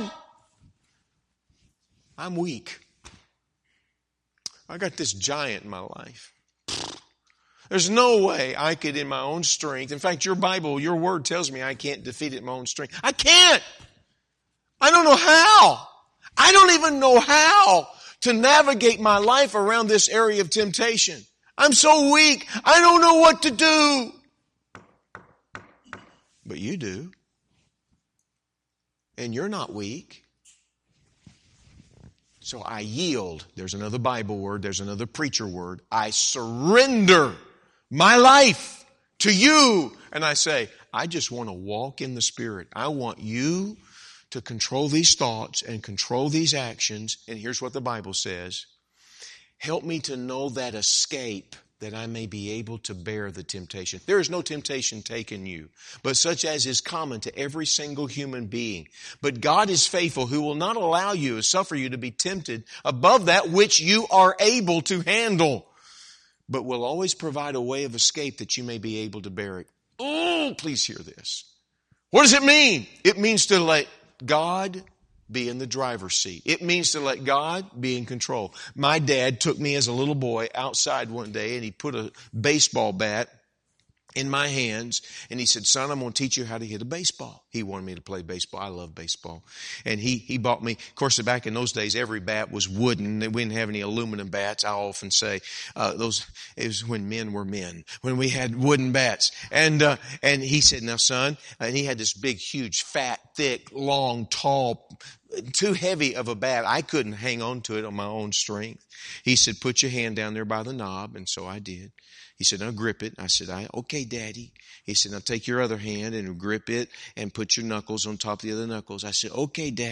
[SPEAKER 1] I'm weak. I got this giant in my life. There's no way I could in my own strength. In fact, your Bible, your word tells me I can't defeat it in my own strength. I can't. I don't know how. I don't even know how to navigate my life around this area of temptation. I'm so weak. I don't know what to do. But you do. And you're not weak. So I yield. There's another Bible word. There's another preacher word. I surrender my life to you. And I say, I just want to walk in the Spirit. I want you to control these thoughts and control these actions. And here's what the Bible says. Help me to know that escape, that I may be able to bear the temptation. There is no temptation taken you, but such as is common to every single human being. But God is faithful, who will not allow you, suffer you to be tempted above that which you are able to handle, but will always provide a way of escape that you may be able to bear it. Oh, please hear this. What does it mean? It means to let God be in the driver's seat. It means to let God be in control. My dad took me as a little boy outside one day and he put a baseball bat in my hands and he said, son, I'm going to teach you how to hit a baseball. He wanted me to play baseball. I love baseball. And he, he bought me, of course, back in those days, every bat was wooden. We didn't have any aluminum bats. I often say, uh, those, it was when men were men, when we had wooden bats. And, uh, and he said, now son, and he had this big, huge, fat, thick, long, tall, too heavy of a bat. I couldn't hang on to it on my own strength. He said, put your hand down there by the knob. And so I did. He said, now grip it. I said, I, okay, Daddy. He said, now take your other hand and grip it and put your knuckles on top of the other knuckles. I said, okay, Daddy.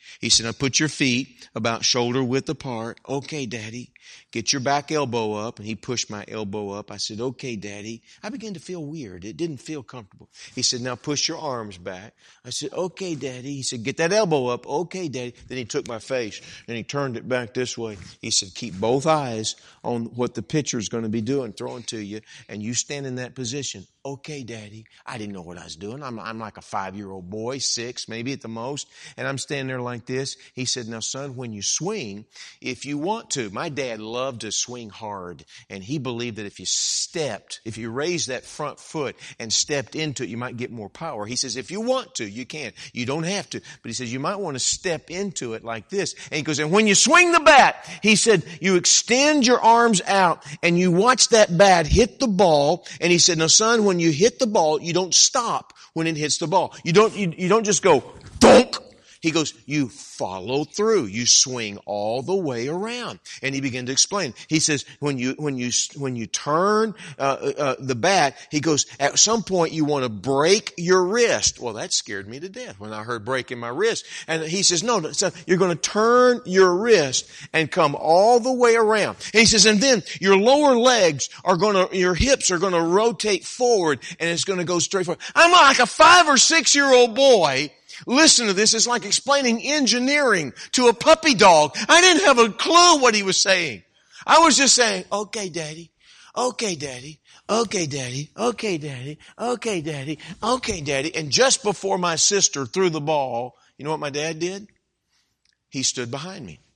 [SPEAKER 1] He said, now put your feet about shoulder width apart. Okay, Daddy. Get your back elbow up. And he pushed my elbow up. I said, okay, Daddy. I began to feel weird. It didn't feel comfortable. He said, now push your arms back. I said, okay, Daddy. He said, get that elbow up. Okay, Daddy. Then he took my face and he turned it back this way. He said, keep both eyes on what the pitcher's going to be doing, throwing to you, and you stand in that position. Okay, Daddy. I didn't know what I was doing. I'm, I'm like a five-year-old boy, six maybe at the most, and I'm standing there like this. He said, now, son, when you swing, if you want to, my dad loved to swing hard, and he believed that if you stepped, if you raised that front foot and stepped into it, you might get more power. He says, if you want to, you can. You don't have to. But he says, you might want to step into it like this. And he goes, and when you swing the bat, he said, you extend your arms out and you watch that bat hit the ball. And he said, now, son, when you hit the ball, you don't stop when it hits the ball. You don't, you, you don't just go, donk. He goes, you follow through. You swing all the way around. And he began to explain. He says, when you, when you, when you turn, uh, uh, the bat, he goes, at some point you want to break your wrist. Well, that scared me to death when I heard breaking my wrist. And he says, no, no so you're going to turn your wrist and come all the way around. And he says, and then your lower legs are going to, your hips are going to rotate forward and it's going to go straight forward. I'm like a five or six year old boy. Listen to this. It's like explaining engineering to a puppy dog. I didn't have a clue what he was saying. I was just saying, okay, Daddy. Okay, Daddy. Okay, Daddy. Okay, Daddy. Okay, Daddy. Okay, Daddy. And just before my sister threw the ball, you know what my dad did? He stood behind me.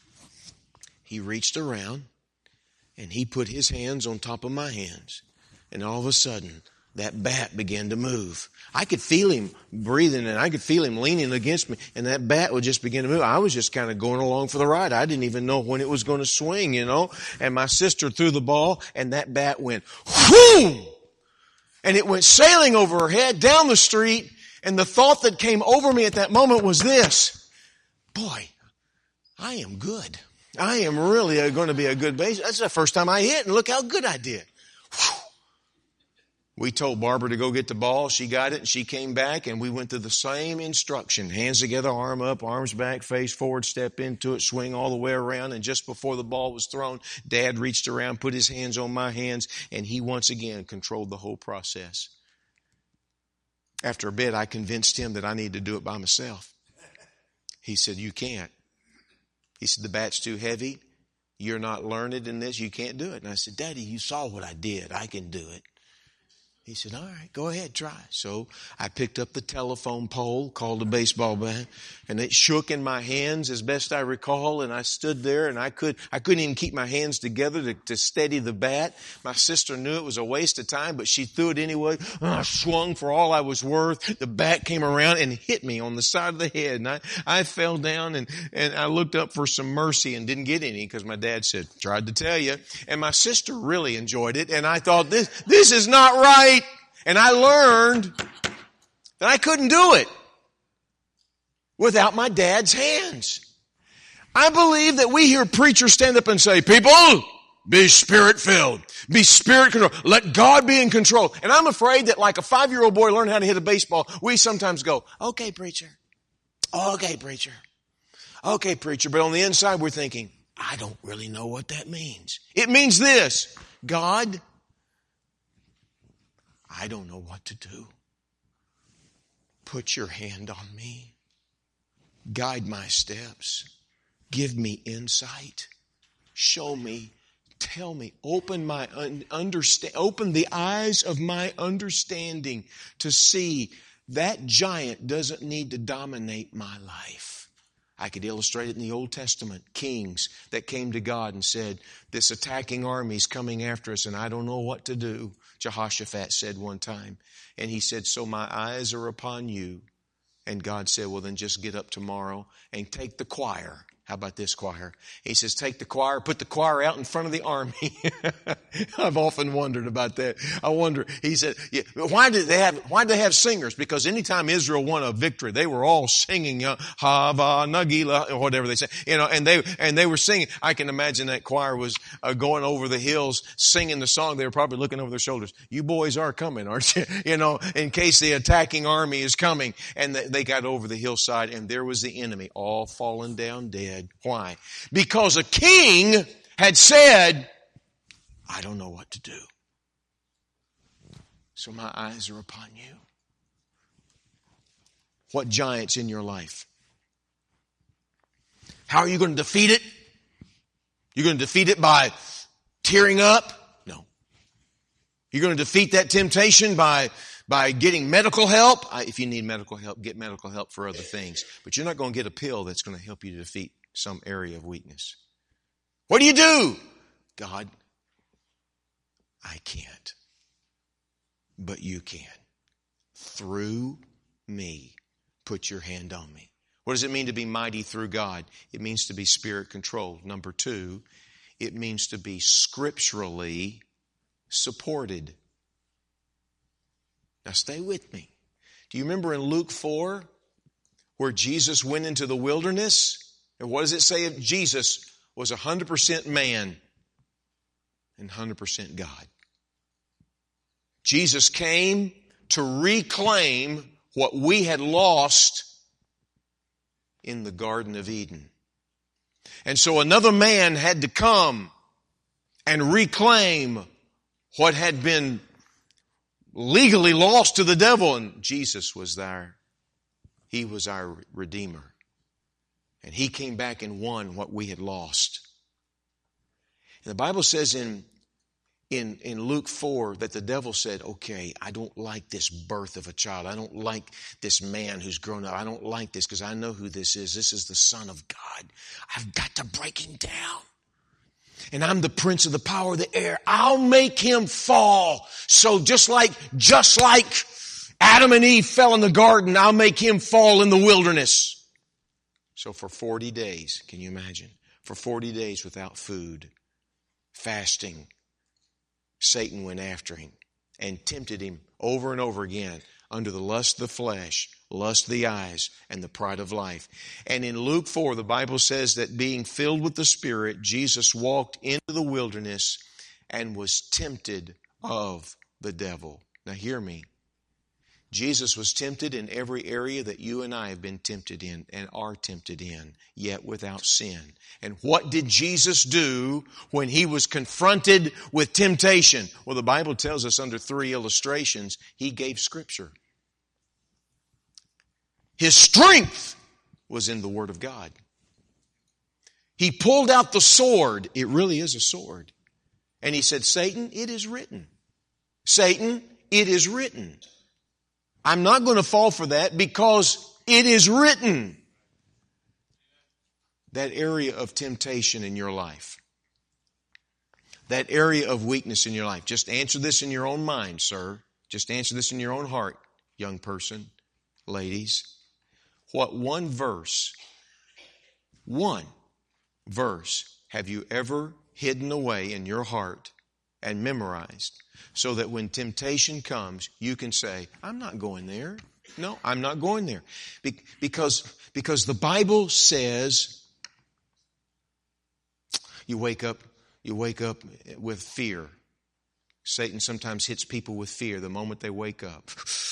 [SPEAKER 1] He reached around and he put his hands on top of my hands. And all of a sudden, that bat began to move. I could feel him breathing and I could feel him leaning against me and that bat would just begin to move. I was just kind of going along for the ride. I didn't even know when it was going to swing, you know. And my sister threw the ball and that bat went whoom! And it went sailing over her head down the street. And the thought that came over me at that moment was this: boy, I am good. I am really going to be a good baser. That's the first time I hit and look how good I did. Whew. We told Barbara to go get the ball. She got it and she came back and we went through the same instruction. Hands together, arm up, arms back, face forward, step into it, swing all the way around. And just before the ball was thrown, Dad reached around, put his hands on my hands, and he once again controlled the whole process. After a bit, I convinced him that I needed to do it by myself. He said, you can't. He said, the bat's too heavy. You're not learned in this. You can't do it. And I said, Daddy, you saw what I did. I can do it. He said, all right, go ahead, try. So I picked up the telephone pole, called a baseball bat, and it shook in my hands as best I recall. And I stood there and I could, I couldn't even keep my hands together to, to steady the bat. My sister knew it was a waste of time, but she threw it anyway. And I swung for all I was worth. The bat came around and hit me on the side of the head. And I, I fell down and, and I looked up for some mercy and didn't get any because my dad said, tried to tell you. And my sister really enjoyed it. And I thought, this, this is not right. And I learned that I couldn't do it without my dad's hands. I believe that we hear preachers stand up and say, people, be spirit-filled. Be spirit-controlled. Let God be in control. And I'm afraid that like a five-year-old boy learning how to hit a baseball, we sometimes go, okay, preacher. Okay, preacher. Okay, preacher. But on the inside, we're thinking, I don't really know what that means. It means this: God, I don't know what to do. Put your hand on me. Guide my steps. Give me insight. Show me. Tell me. Open my un- understand. Open the eyes of my understanding to see that giant doesn't need to dominate my life. I could illustrate it in the Old Testament. Kings that came to God and said, this attacking army is coming after us and I don't know what to do. Jehoshaphat said one time. And he said, so my eyes are upon you. And God said, well, then just get up tomorrow and take the choir. How about this, choir? He says, take the choir, put the choir out in front of the army. I've often wondered about that. I wonder, he said, yeah, why did they have, why did they have singers? Because anytime Israel won a victory, they were all singing, uh, Hava Nagila, or whatever they say, you know, and they, and they were singing. I can imagine that choir was uh, going over the hills, singing the song. They were probably looking over their shoulders. You boys are coming, aren't you? You know, in case the attacking army is coming. And they, they got over the hillside, and there was the enemy all fallen down dead. Why? Because a king had said, I don't know what to do. So my eyes are upon you. What giant's in your life? How are you going to defeat it? You're going to defeat it by tearing up? No. You're going to defeat that temptation by By getting medical help. If you need medical help, get medical help for other things. But you're not going to get a pill that's going to help you to defeat some area of weakness. What do you do? God, I can't. But you can. Through me. Put your hand on me. What does it mean to be mighty through God? It means to be spirit controlled. Number two, it means to be scripturally supported. Now stay with me. Do you remember in Luke four where Jesus went into the wilderness? And what does it say? Jesus was one hundred percent man and one hundred percent God. Jesus came to reclaim what we had lost in the Garden of Eden. And so another man had to come and reclaim what had been legally lost to the devil, and Jesus was there. He was our Redeemer. And He came back and won what we had lost. And the Bible says in, in, in Luke four that the devil said, okay, I don't like this birth of a child. I don't like this man who's grown up. I don't like this because I know who this is. This is the Son of God. I've got to break him down. And I'm the prince of the power of the air. I'll make him fall. So just like, just like Adam and Eve fell in the garden, I'll make him fall in the wilderness. So for forty days, can you imagine? For forty days without food, fasting, Satan went after him and tempted him over and over again under the lust of the flesh, lust of the eyes, and the pride of life. And in Luke four, the Bible says that being filled with the Spirit, Jesus walked into the wilderness and was tempted of the devil. Now hear me. Jesus was tempted in every area that you and I have been tempted in and are tempted in, yet without sin. And what did Jesus do when He was confronted with temptation? Well, the Bible tells us under three illustrations, He gave Scripture. His strength was in the Word of God. He pulled out the sword. It really is a sword. And He said, Satan, it is written. Satan, it is written. I'm not going to fall for that because it is written. That area of temptation in your life. That area of weakness in your life. Just answer this in your own mind, sir. Just answer this in your own heart, young person, ladies. What one verse, one verse have you ever hidden away in your heart and memorized so that when temptation comes, you can say, I'm not going there. No, I'm not going there. Be- because, because the Bible says you wake up, you wake up with fear. Satan sometimes hits people with fear the moment they wake up.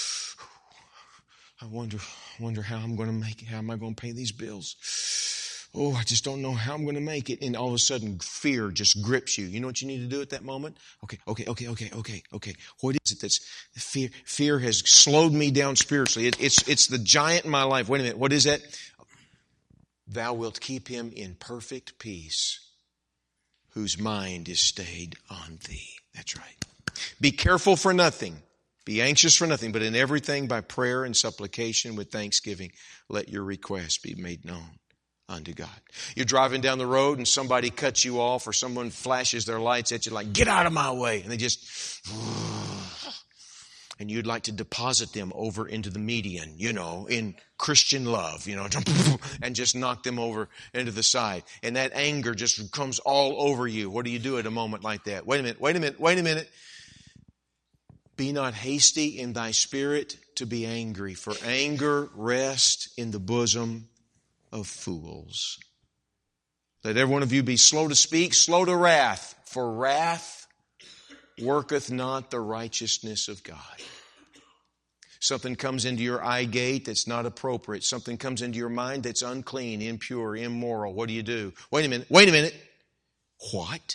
[SPEAKER 1] I wonder, wonder how I'm going to make it. How am I going to pay these bills? Oh, I just don't know how I'm going to make it. And all of a sudden, fear just grips you. You know what you need to do at that moment? Okay, okay, okay, okay, okay, okay. What is it that's fear? Fear has slowed me down spiritually. It, it's, it's the giant in my life. Wait a minute. What is that? Thou wilt keep him in perfect peace, whose mind is stayed on thee. That's right. Be careful for nothing. Be anxious for nothing, but in everything by prayer and supplication with thanksgiving, let your requests be made known unto God. You're driving down the road and somebody cuts you off or someone flashes their lights at you like, get out of my way. And they just, and you'd like to deposit them over into the median, you know, in Christian love, you know, and just knock them over into the side. And that anger just comes all over you. What do you do at a moment like that? Wait a minute, wait a minute, wait a minute. Be not hasty in thy spirit to be angry, for anger rests in the bosom of fools. Let every one of you be slow to speak, slow to wrath, for wrath worketh not the righteousness of God. Something comes into your eye gate that's not appropriate. Something comes into your mind that's unclean, impure, immoral. What do you do? Wait a minute, wait a minute. What?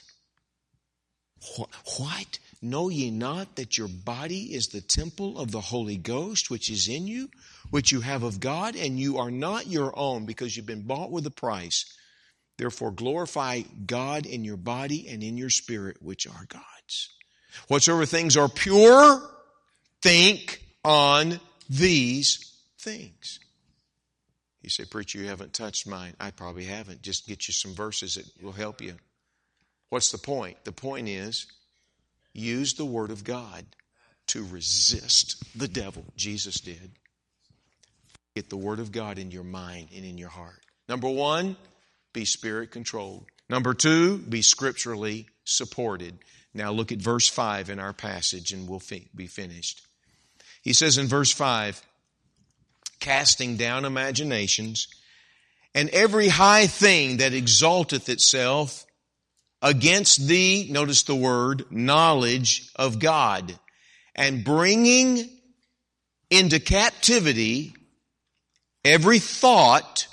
[SPEAKER 1] What? What? Know ye not that your body is the temple of the Holy Ghost, which is in you, which you have of God, and you are not your own, because you've been bought with a price. Therefore glorify God in your body and in your spirit, which are God's. Whatsoever things are pure, think on these things. You say, preacher, you haven't touched mine. I probably haven't. Just get you some verses that will help you. What's the point? The point is, use the Word of God to resist the devil. Jesus did. Get the Word of God in your mind and in your heart. Number one, be Spirit controlled. Number two, be scripturally supported. Now look at verse five in our passage and we'll be finished. He says in verse five, casting down imaginations and every high thing that exalteth itself against the, notice the word, knowledge of God, and bringing into captivity every thought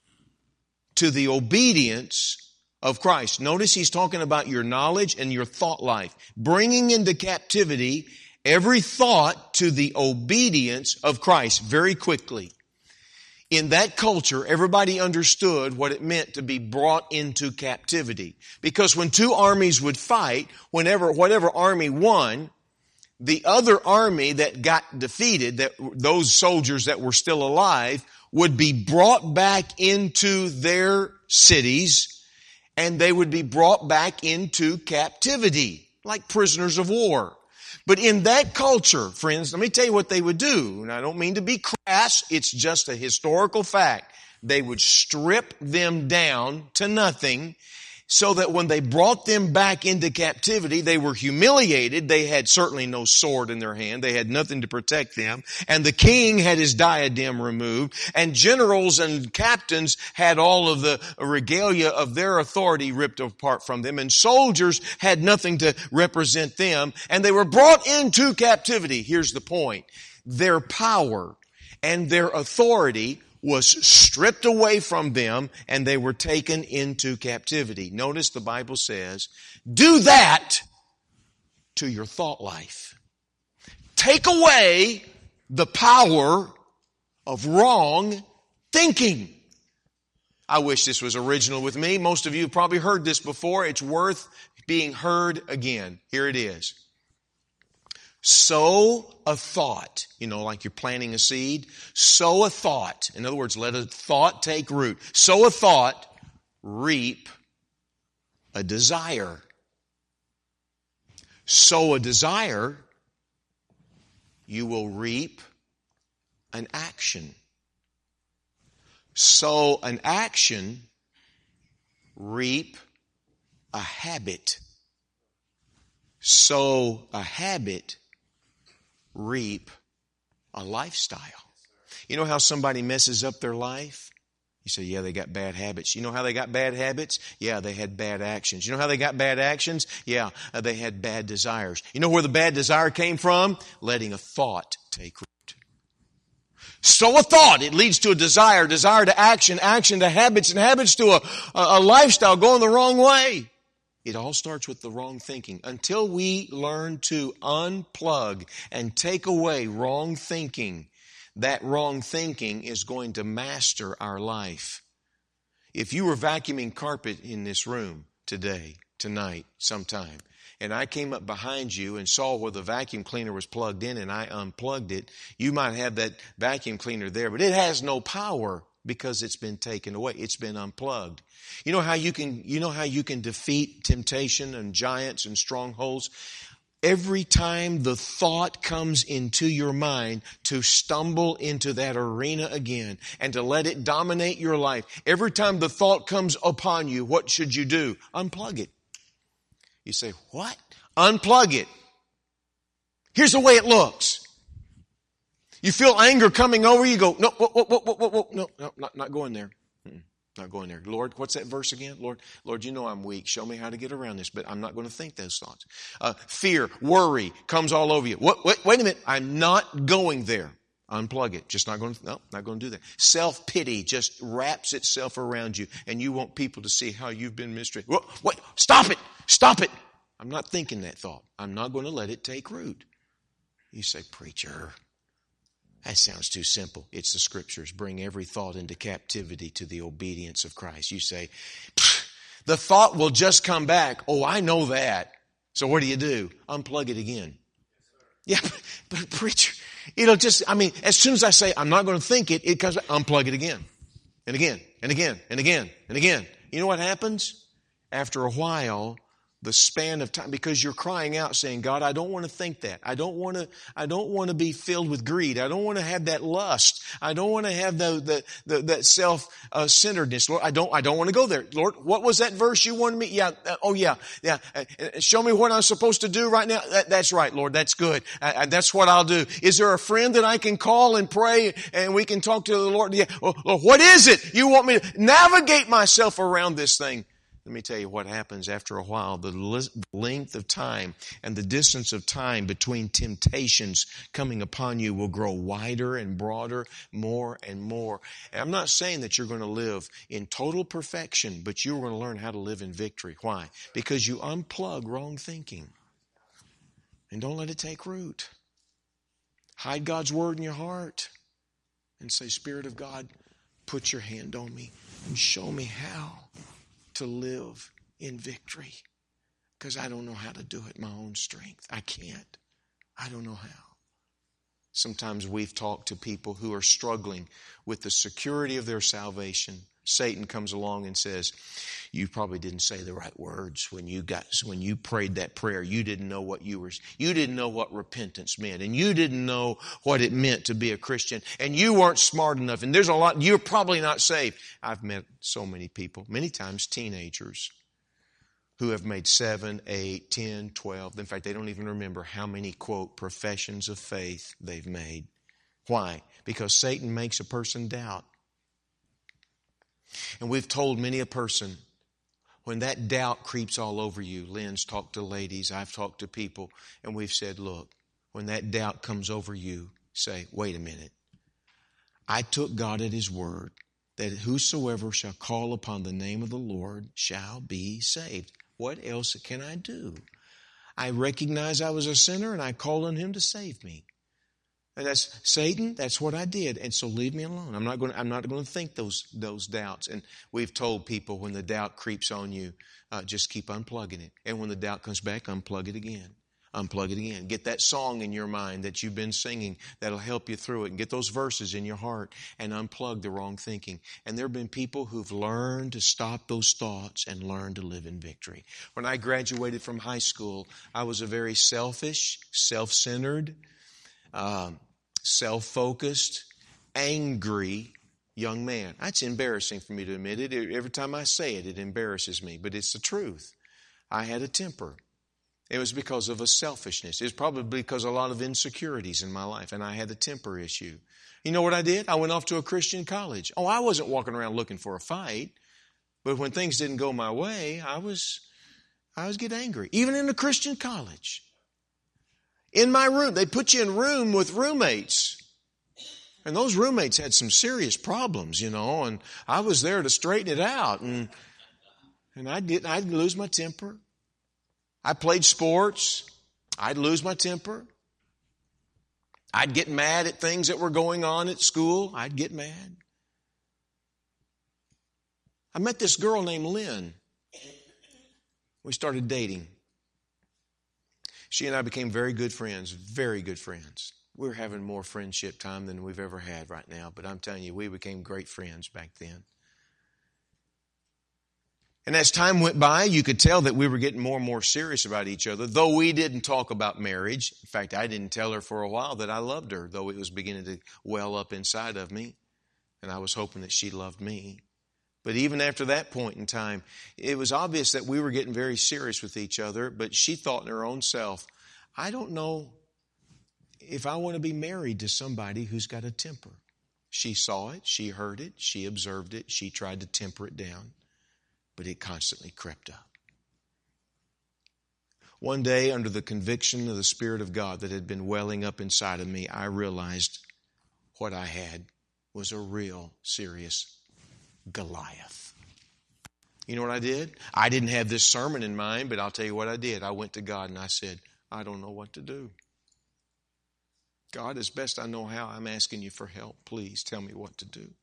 [SPEAKER 1] to the obedience of Christ. Notice he's talking about your knowledge and your thought life. Bringing into captivity every thought to the obedience of Christ. Very quickly. In that culture, everybody understood what it meant to be brought into captivity. Because when two armies would fight, whenever, whatever army won, the other army that got defeated, that those soldiers that were still alive, would be brought back into their cities, and they would be brought back into captivity, like prisoners of war. But in that culture, friends, let me tell you what they would do. And I don't mean to be crass. It's just a historical fact. They would strip them down to nothing so that when they brought them back into captivity, they were humiliated. They had certainly no sword in their hand. They had nothing to protect them. And the king had his diadem removed. And generals and captains had all of the regalia of their authority ripped apart from them. And soldiers had nothing to represent them. And they were brought into captivity. Here's the point. Their power and their authority was stripped away from them, and they were taken into captivity. Notice the Bible says, do that to your thought life. Take away the power of wrong thinking. I wish this was original with me. Most of you have probably heard this before. It's worth being heard again. Here it is. Sow a thought, you know, like you're planting a seed. Sow a thought. In other words, let a thought take root. Sow a thought, reap a desire. Sow a desire, you will reap an action. Sow an action, reap a habit. Sow a habit, reap a lifestyle. You know how somebody messes up their life? You say, yeah, they got bad habits. You know how they got bad habits? Yeah, they had bad actions. You know how they got bad actions? Yeah, uh, they had bad desires. You know where the bad desire came from? Letting a thought take root. Sow a thought. It leads to a desire, desire to action, action to habits, and habits to a, a, a lifestyle going the wrong way. It all starts with the wrong thinking. Until we learn to unplug and take away wrong thinking, that wrong thinking is going to master our life. If you were vacuuming carpet in this room today, tonight, sometime, and I came up behind you and saw where the vacuum cleaner was plugged in and I unplugged it, you might have that vacuum cleaner there, but it has no power because it's been taken away. It's been unplugged. You know how you can, you know how you can defeat temptation and giants and strongholds? every time the thought comes into your mind, to stumble into that arena again and to let it dominate your life. Every time the thought comes upon you, what should you do? Unplug it. You say, what? Unplug it. Here's the way it looks. You feel anger coming over you, go, no, whoa, whoa, whoa, whoa, whoa, no, no, not, not going there. Mm-mm. Not going there. Lord, what's that verse again? Lord, Lord, you know I'm weak. Show me how to get around this, but I'm not going to think those thoughts. Uh, fear, worry comes all over you. What, wait, wait a minute. I'm not going there. Unplug it. Just not going to, no, not going to do that. Self-pity just wraps itself around you, and you want people to see how you've been mistreated. Wait, wait, stop it. Stop it. I'm not thinking that thought. I'm not going to let it take root. You say, preacher, that sounds too simple. It's the Scriptures. Bring every thought into captivity to the obedience of Christ. You say, the thought will just come back. Oh, I know that. So what do you do? Unplug it again. Yeah, but, but preacher, it'll just, I mean, as soon as I say I'm not going to think it, it comes back. Unplug it again. And again, and again, and again, and again. You know what happens? After a while, the span of time, because you're crying out saying, God, I don't want to think that. I don't want to, I don't want to be filled with greed. I don't want to have that lust. I don't want to have the, the, the that self-centeredness. Lord, I don't, I don't want to go there. Lord, what was that verse you wanted me? Yeah. Uh, oh yeah. Yeah. Uh, show me what I'm supposed to do right now. That, that's right, Lord. That's good. Uh, that's what I'll do. Is there a friend that I can call and pray and we can talk to the Lord? Yeah. Well, Lord, what is it you want me to navigate myself around this thing? Let me tell you what happens after a while. The length of time and the distance of time between temptations coming upon you will grow wider and broader, more and more. And I'm not saying that you're going to live in total perfection, but you're going to learn how to live in victory. Why? Because you unplug wrong thinking. And don't let it take root. Hide God's Word in your heart and say, Spirit of God, put your hand on me and show me how to live in victory, because I don't know how to do it in my own strength. I can't. I don't know how. Sometimes we've talked to people who are struggling with the security of their salvation. Satan comes along and says, you probably didn't say the right words when you got, when you prayed that prayer. You didn't know what you were, you didn't know what repentance meant, and you didn't know what it meant to be a Christian, and you weren't smart enough, and there's a lot, you're probably not saved. I've met so many people, many times teenagers, who have made seven, eight, ten, twelve. In fact, they don't even remember how many, quote, professions of faith they've made. Why? Because Satan makes a person doubt. And we've told many a person, when that doubt creeps all over you, Lynn's talked to ladies, I've talked to people, and we've said, look, when that doubt comes over you, say, wait a minute. I took God at His word that whosoever shall call upon the name of the Lord shall be saved. What else can I do? I recognize I was a sinner and I called on Him to save me. And that's Satan, that's what I did. And so leave me alone. I'm not going to, I'm not going to think those, those doubts. And we've told people when the doubt creeps on you, uh, just keep unplugging it. And when the doubt comes back, unplug it again. Unplug it again. Get that song in your mind that you've been singing that'll help you through it. And get those verses in your heart and unplug the wrong thinking. And there have been people who've learned to stop those thoughts and learn to live in victory. When I graduated from high school, I was a very selfish, self-centered, Um, self-focused, angry young man. That's embarrassing for me to admit it. Every time I say it, it embarrasses me, but it's the truth. I had a temper. It was because of a selfishness. It was probably because of a lot of insecurities in my life, and I had a temper issue. You know what I did? I went off to a Christian college. Oh, I wasn't walking around looking for a fight, but when things didn't go my way, I was, I was get angry. Even in a Christian college. In my room, they put you in a room with roommates. And those roommates had some serious problems, you know, and I was there to straighten it out. And and I'd, get, I'd lose my temper. I played sports. I'd lose my temper. I'd get mad at things that were going on at school. I'd get mad. I met this girl named Lynn. We started dating. She and I became very good friends, very good friends. We're having more friendship time than we've ever had right now, but I'm telling you, we became great friends back then. And as time went by, you could tell that we were getting more and more serious about each other, though we didn't talk about marriage. In fact, I didn't tell her for a while that I loved her, though it was beginning to well up inside of me. And I was hoping that she loved me. But even after that point in time, it was obvious that we were getting very serious with each other. But she thought in her own self, I don't know if I want to be married to somebody who's got a temper. She saw it, she heard it, she observed it, she tried to temper it down. But it constantly crept up. One day, under the conviction of the Spirit of God that had been welling up inside of me, I realized what I had was a real serious Goliath. You know what I did? I didn't have this sermon in mind, but I'll tell you what I did. I went to God and I said, I don't know what to do. God, as best I know how, I'm asking you for help. Please tell me what to do.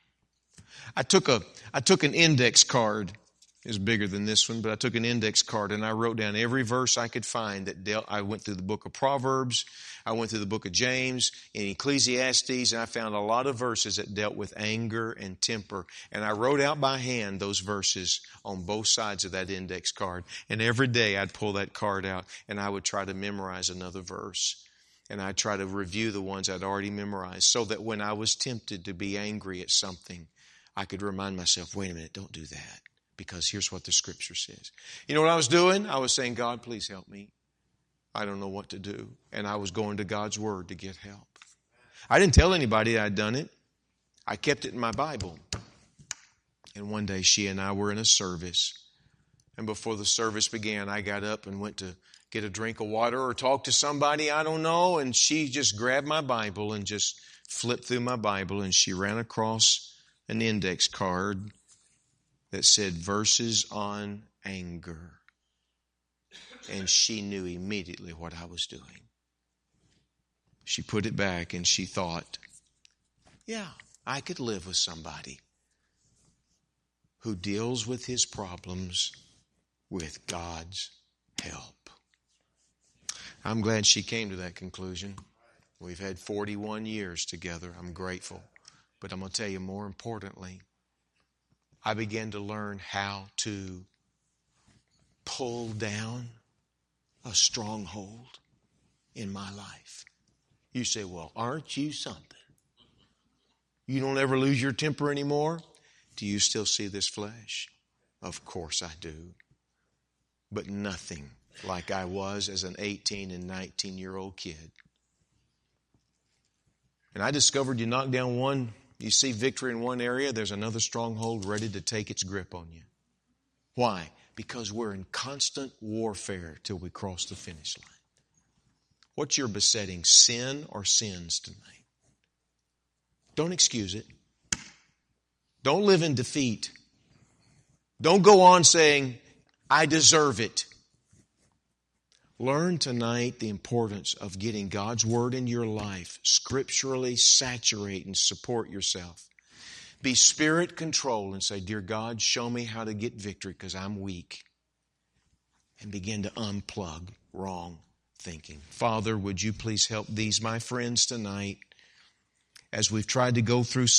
[SPEAKER 1] I took a, I took an index card. It was bigger than this one, but I took an index card and I wrote down every verse I could find that dealt. I went through the book of Proverbs. I went through the book of James and Ecclesiastes, and I found a lot of verses that dealt with anger and temper. And I wrote out by hand those verses on both sides of that index card. And every day I'd pull that card out and I would try to memorize another verse. And I'd try to review the ones I'd already memorized so that when I was tempted to be angry at something, I could remind myself, wait a minute, don't do that, because here's what the Scripture says. You know what I was doing? I was saying, God, please help me. I don't know what to do. And I was going to God's Word to get help. I didn't tell anybody I'd done it. I kept it in my Bible. And one day she and I were in a service. And before the service began, I got up and went to get a drink of water or talk to somebody, I don't know. And she just grabbed my Bible and just flipped through my Bible, and she ran across an index card that said verses on anger. And she knew immediately what I was doing. She put it back and she thought, yeah, I could live with somebody who deals with his problems with God's help. I'm glad she came to that conclusion. We've had forty-one years together. I'm grateful. But I'm going to tell you, more importantly, I began to learn how to pull down a stronghold in my life. You say, well, aren't you something? You don't ever lose your temper anymore? Do you still see this flesh? Of course I do. But nothing like I was as an eighteen and nineteen-year-old kid. And I discovered you knock down one, you see victory in one area, there's another stronghold ready to take its grip on you. Why? Because we're in constant warfare till we cross the finish line. What's your besetting, sin or sins tonight? Don't excuse it. Don't live in defeat. Don't go on saying, I deserve it. Learn tonight the importance of getting God's Word in your life. Scripturally saturate and support yourself. Be Spirit controlled and say, dear God, show me how to get victory because I'm weak. And begin to unplug wrong thinking. Father, would you please help these, my friends, tonight as we've tried to go through